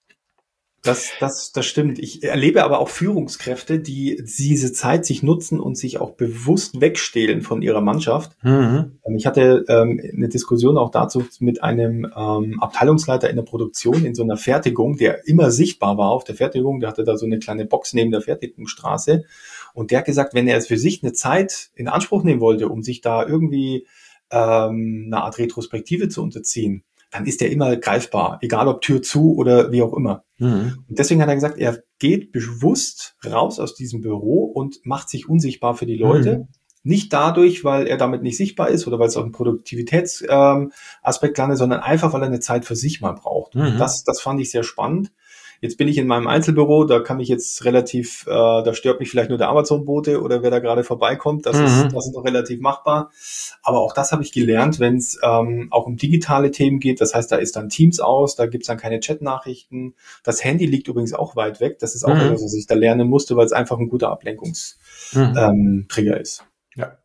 Das, das, das stimmt. Ich erlebe aber auch Führungskräfte, die diese Zeit sich nutzen und sich auch bewusst wegstehlen von ihrer Mannschaft. Mhm. Ähm, Ich hatte ähm, eine Diskussion auch dazu mit einem ähm, Abteilungsleiter in der Produktion in so einer Fertigung, der immer sichtbar war auf der Fertigung. Der hatte da so eine kleine Box neben der Fertigungsstraße. Und der hat gesagt, wenn er es für sich eine Zeit in Anspruch nehmen wollte, um sich da irgendwie ähm, eine Art Retrospektive zu unterziehen, dann ist er immer greifbar, egal ob Tür zu oder wie auch immer. Mhm. Und deswegen hat er gesagt, er geht bewusst raus aus diesem Büro und macht sich unsichtbar für die Leute. Mhm. Nicht dadurch, weil er damit nicht sichtbar ist oder weil es auch ein Produktivitätsaspekt ähm, Aspekt landet, sondern einfach, weil er eine Zeit für sich mal braucht. Und Mhm. das, das fand ich sehr spannend. Jetzt bin ich in meinem Einzelbüro, da kann ich jetzt relativ, äh, da stört mich vielleicht nur der Amazon-Bote oder wer da gerade vorbeikommt, das ist, Mhm. das ist noch relativ machbar. Aber auch das habe ich gelernt, wenn es ähm, auch um digitale Themen geht. Das heißt, da ist dann Teams aus, da gibt's dann keine Chat-Nachrichten. Das Handy liegt übrigens auch weit weg. Das ist auch Mhm. etwas, was ich da lernen musste, weil es einfach ein guter Ablenkungstrigger Mhm. ähm, ist. Ja.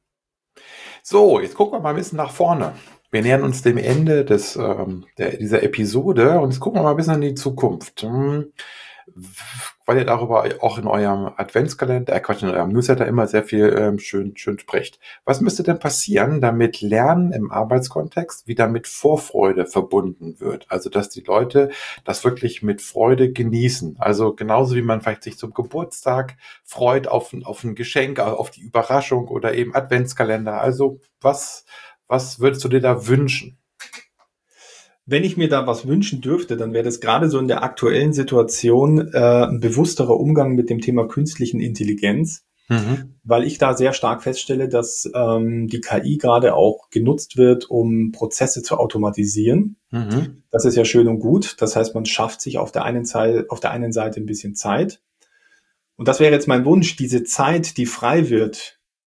So, jetzt gucken wir mal ein bisschen nach vorne. Wir nähern uns dem Ende des, ähm, der, dieser Episode und jetzt gucken wir mal ein bisschen in die Zukunft. Hm, weil ihr darüber auch in eurem Adventskalender, äh Quatsch, in eurem Newsletter immer sehr viel ähm, schön, schön sprecht. Was müsste denn passieren, damit Lernen im Arbeitskontext wieder mit Vorfreude verbunden wird? Also, dass die Leute das wirklich mit Freude genießen. Also, genauso wie man vielleicht sich zum Geburtstag freut auf, ein- auf ein Geschenk, auf die Überraschung oder eben Adventskalender. Also, was, was würdest du dir da wünschen? Wenn ich mir da was wünschen dürfte, dann wäre das gerade so in der aktuellen Situation äh, ein bewussterer Umgang mit dem Thema künstlichen Intelligenz, Mhm. weil ich da sehr stark feststelle, dass ähm, die K I gerade auch genutzt wird, um Prozesse zu automatisieren. Mhm. Das ist ja schön und gut. Das heißt, man schafft sich auf der einen Seite, auf der einen Seite ein bisschen Zeit. Und das wäre jetzt mein Wunsch, diese Zeit, die frei wird,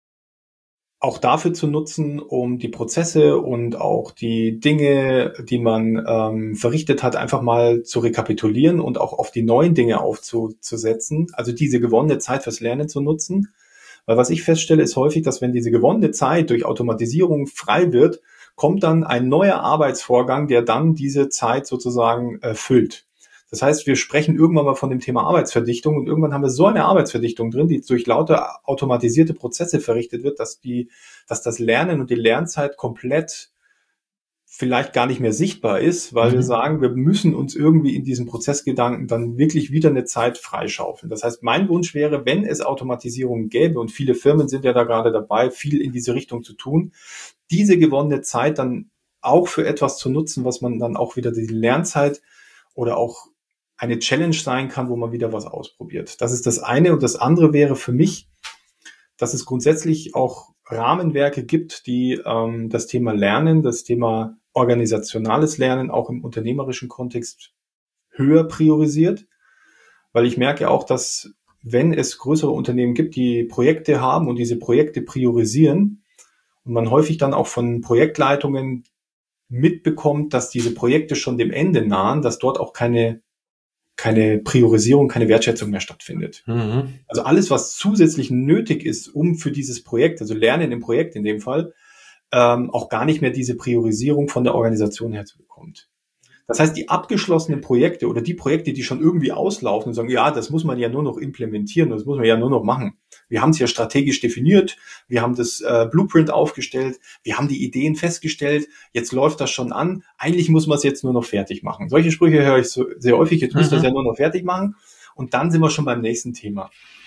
auch dafür zu nutzen, um die Prozesse und auch die Dinge, die man ähm, verrichtet hat, einfach mal zu rekapitulieren und auch auf die neuen Dinge aufzusetzen. Also diese gewonnene Zeit fürs Lernen zu nutzen. Weil was ich feststelle, ist häufig, dass wenn diese gewonnene Zeit durch Automatisierung frei wird, kommt dann ein neuer Arbeitsvorgang, der dann diese Zeit sozusagen äh, füllt. Das heißt, wir sprechen irgendwann mal von dem Thema Arbeitsverdichtung und irgendwann haben wir so eine Arbeitsverdichtung drin, die durch lauter automatisierte Prozesse verrichtet wird, dass die, dass das Lernen und die Lernzeit komplett vielleicht gar nicht mehr sichtbar ist, weil wir Mhm. sagen, wir müssen uns irgendwie in diesem Prozessgedanken dann wirklich wieder eine Zeit freischaufeln. Das heißt, mein Wunsch wäre, wenn es Automatisierung gäbe, und viele Firmen sind ja da gerade dabei, viel in diese Richtung zu tun, diese gewonnene Zeit dann auch für etwas zu nutzen, was man dann auch wieder die Lernzeit oder auch eine Challenge sein kann, wo man wieder was ausprobiert. Das ist das eine. Und das andere wäre für mich, dass es grundsätzlich auch Rahmenwerke gibt, die ähm, das Thema Lernen, das Thema organisationales Lernen auch im unternehmerischen Kontext höher priorisiert. Weil ich merke auch, dass wenn es größere Unternehmen gibt, die Projekte haben und diese Projekte priorisieren und man häufig dann auch von Projektleitungen mitbekommt, dass diese Projekte schon dem Ende nahen, dass dort auch keine keine Priorisierung, keine Wertschätzung mehr stattfindet. Mhm. Also alles, was zusätzlich nötig ist, um für dieses Projekt, also Lernen im Projekt in dem Fall, ähm, auch gar nicht mehr diese Priorisierung von der Organisation her zu bekommen. Das heißt, die abgeschlossenen Projekte oder die Projekte, die schon irgendwie auslaufen und sagen, ja, das muss man ja nur noch implementieren, das muss man ja nur noch machen. Wir haben es ja strategisch definiert, wir haben das äh, Blueprint aufgestellt, wir haben die Ideen festgestellt, jetzt läuft das schon an, eigentlich muss man es jetzt nur noch fertig machen. Solche Sprüche höre ich so sehr häufig, jetzt müsst ihr es Mhm. ja nur noch fertig machen und dann sind wir schon beim nächsten Thema.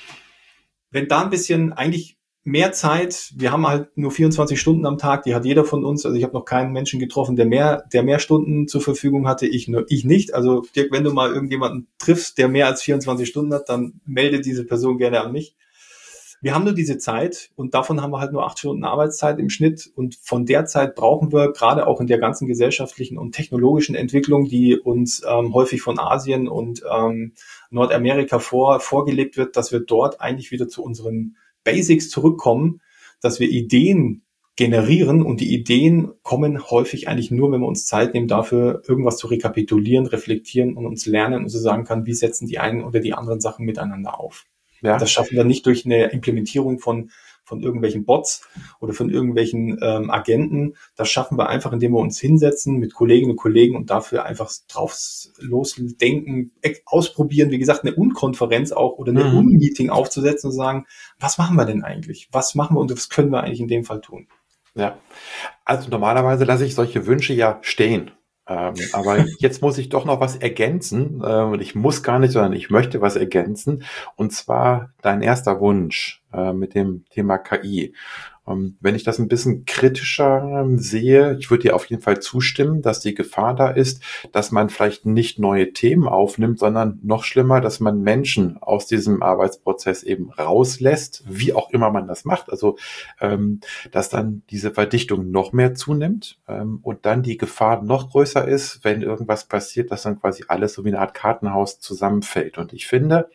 Wenn da ein bisschen eigentlich mehr Zeit, wir haben halt nur vierundzwanzig Stunden am Tag, die hat jeder von uns, also ich habe noch keinen Menschen getroffen, der mehr, der mehr Stunden zur Verfügung hatte, ich nur, ich nicht. Also Dirk, wenn du mal irgendjemanden triffst, der mehr als vierundzwanzig Stunden hat, dann melde diese Person gerne an mich. wir haben nur diese Zeit und davon haben wir halt nur acht Stunden Arbeitszeit im Schnitt und von der Zeit brauchen wir gerade auch in der ganzen gesellschaftlichen und technologischen Entwicklung, die uns ähm, häufig von Asien und ähm, Nordamerika vor, vorgelebt wird, dass wir dort eigentlich wieder zu unseren Basics zurückkommen, dass wir Ideen generieren und die Ideen kommen häufig eigentlich nur, wenn wir uns Zeit nehmen, dafür irgendwas zu rekapitulieren, reflektieren und uns lernen und so sagen kann, wie setzen die einen oder die anderen Sachen miteinander auf. Ja. Das schaffen wir nicht durch eine Implementierung von von irgendwelchen Bots oder von irgendwelchen ähm, Agenten. Das schaffen wir einfach, indem wir uns hinsetzen mit Kolleginnen und Kollegen und dafür einfach drauf losdenken, ausprobieren, wie gesagt, eine Unkonferenz auch oder eine mhm. Unmeeting aufzusetzen und sagen, was machen wir denn eigentlich? Was machen wir und was können wir eigentlich in dem Fall tun? Ja, also normalerweise lasse ich solche Wünsche ja stehen. Ähm, aber jetzt muss ich doch noch was ergänzen. Ähm, ich muss gar nicht, sondern ich möchte was ergänzen. Und zwar dein erster Wunsch äh, mit dem Thema K I. Ähm, wenn ich das ein bisschen kritischer ähm, sehe, ich würde dir auf jeden Fall zustimmen, dass die Gefahr da ist, dass man vielleicht nicht neue Themen aufnimmt, sondern noch schlimmer, dass man Menschen aus diesem Arbeitsprozess eben rauslässt, wie auch immer man das macht. Also, ähm, dass dann diese Verdichtung noch mehr zunimmt ähm, und dann die Gefahr noch größer ist, wenn irgendwas passiert, dass dann quasi alles so wie eine Art Kartenhaus zusammenfällt. Und ich finde,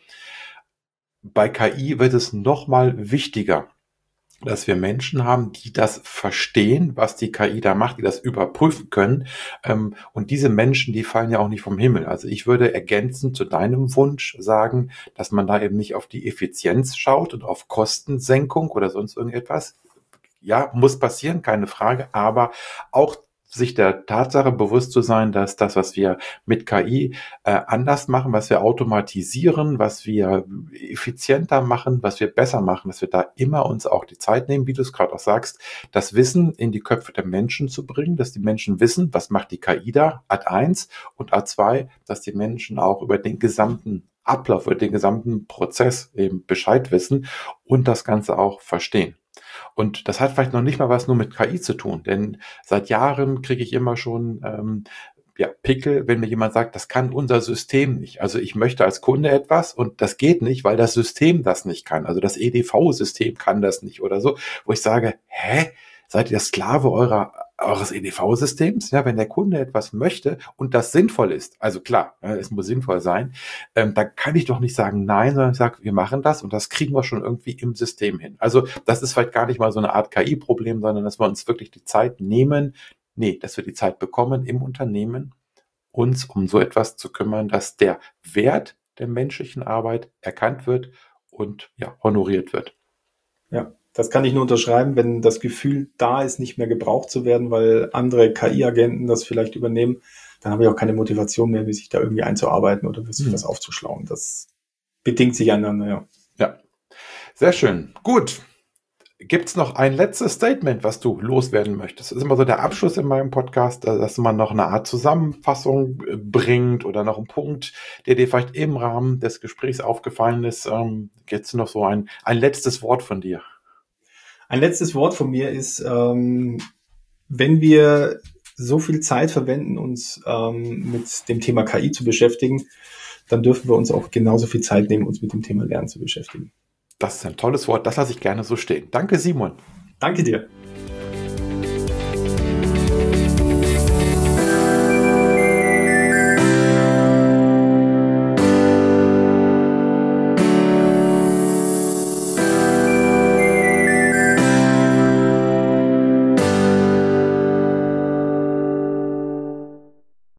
bei K I wird es noch mal wichtiger, dass wir Menschen haben, die das verstehen, was die K I da macht, die das überprüfen können. Und diese Menschen, die fallen ja auch nicht vom Himmel. Also ich würde ergänzend zu deinem Wunsch sagen, dass man da eben nicht auf die Effizienz schaut und auf Kostensenkung oder sonst irgendetwas. Ja, muss passieren, keine Frage, aber auch sich der Tatsache bewusst zu sein, dass das, was wir mit K I äh, anders machen, was wir automatisieren, was wir effizienter machen, was wir besser machen, dass wir da immer uns auch die Zeit nehmen, wie du es gerade auch sagst, das Wissen in die Köpfe der Menschen zu bringen, dass die Menschen wissen, was macht die K I da, Ad eins und Ad zwei, dass die Menschen auch über den gesamten Ablauf, über den gesamten Prozess eben Bescheid wissen und das Ganze auch verstehen. Und das hat vielleicht noch nicht mal was nur mit K I zu tun, denn seit Jahren kriege ich immer schon ähm, ja, Pickel, wenn mir jemand sagt, das kann unser System nicht. Also ich möchte als Kunde etwas und das geht nicht, weil das System das nicht kann. Also das E D V-System kann das nicht oder so, wo ich sage, hä? Seid ihr Sklave eurer, eures E D V-Systems? Ja, wenn der Kunde etwas möchte und das sinnvoll ist, also klar, es muss sinnvoll sein, ähm, dann kann ich doch nicht sagen nein, sondern ich sage, wir machen das und das kriegen wir schon irgendwie im System hin. Also das ist vielleicht gar nicht mal so eine Art K I-Problem, sondern dass wir uns wirklich die Zeit nehmen, nee, dass wir die Zeit bekommen im Unternehmen, uns um so etwas zu kümmern, dass der Wert der menschlichen Arbeit erkannt wird und ja, honoriert wird. Ja. Das kann ich nur unterschreiben, wenn das Gefühl da ist, nicht mehr gebraucht zu werden, weil andere K I-Agenten das vielleicht übernehmen, dann habe ich auch keine Motivation mehr, wie sich da irgendwie einzuarbeiten oder sich mhm. was aufzuschlauen. Das bedingt sich einander, ja. Ja, sehr schön. Gut. Gibt's noch ein letztes Statement, was du loswerden möchtest? Das ist immer so der Abschluss in meinem Podcast, dass man noch eine Art Zusammenfassung bringt oder noch einen Punkt, der dir vielleicht im Rahmen des Gesprächs aufgefallen ist. Ähm, gibt's noch so ein, ein letztes Wort von dir? Ein letztes Wort von mir ist, ähm, wenn wir so viel Zeit verwenden, uns ähm, mit dem Thema K I zu beschäftigen, dann dürfen wir uns auch genauso viel Zeit nehmen, uns mit dem Thema Lernen zu beschäftigen. Das ist ein tolles Wort, das lasse ich gerne so stehen. Danke, Simon. Danke dir.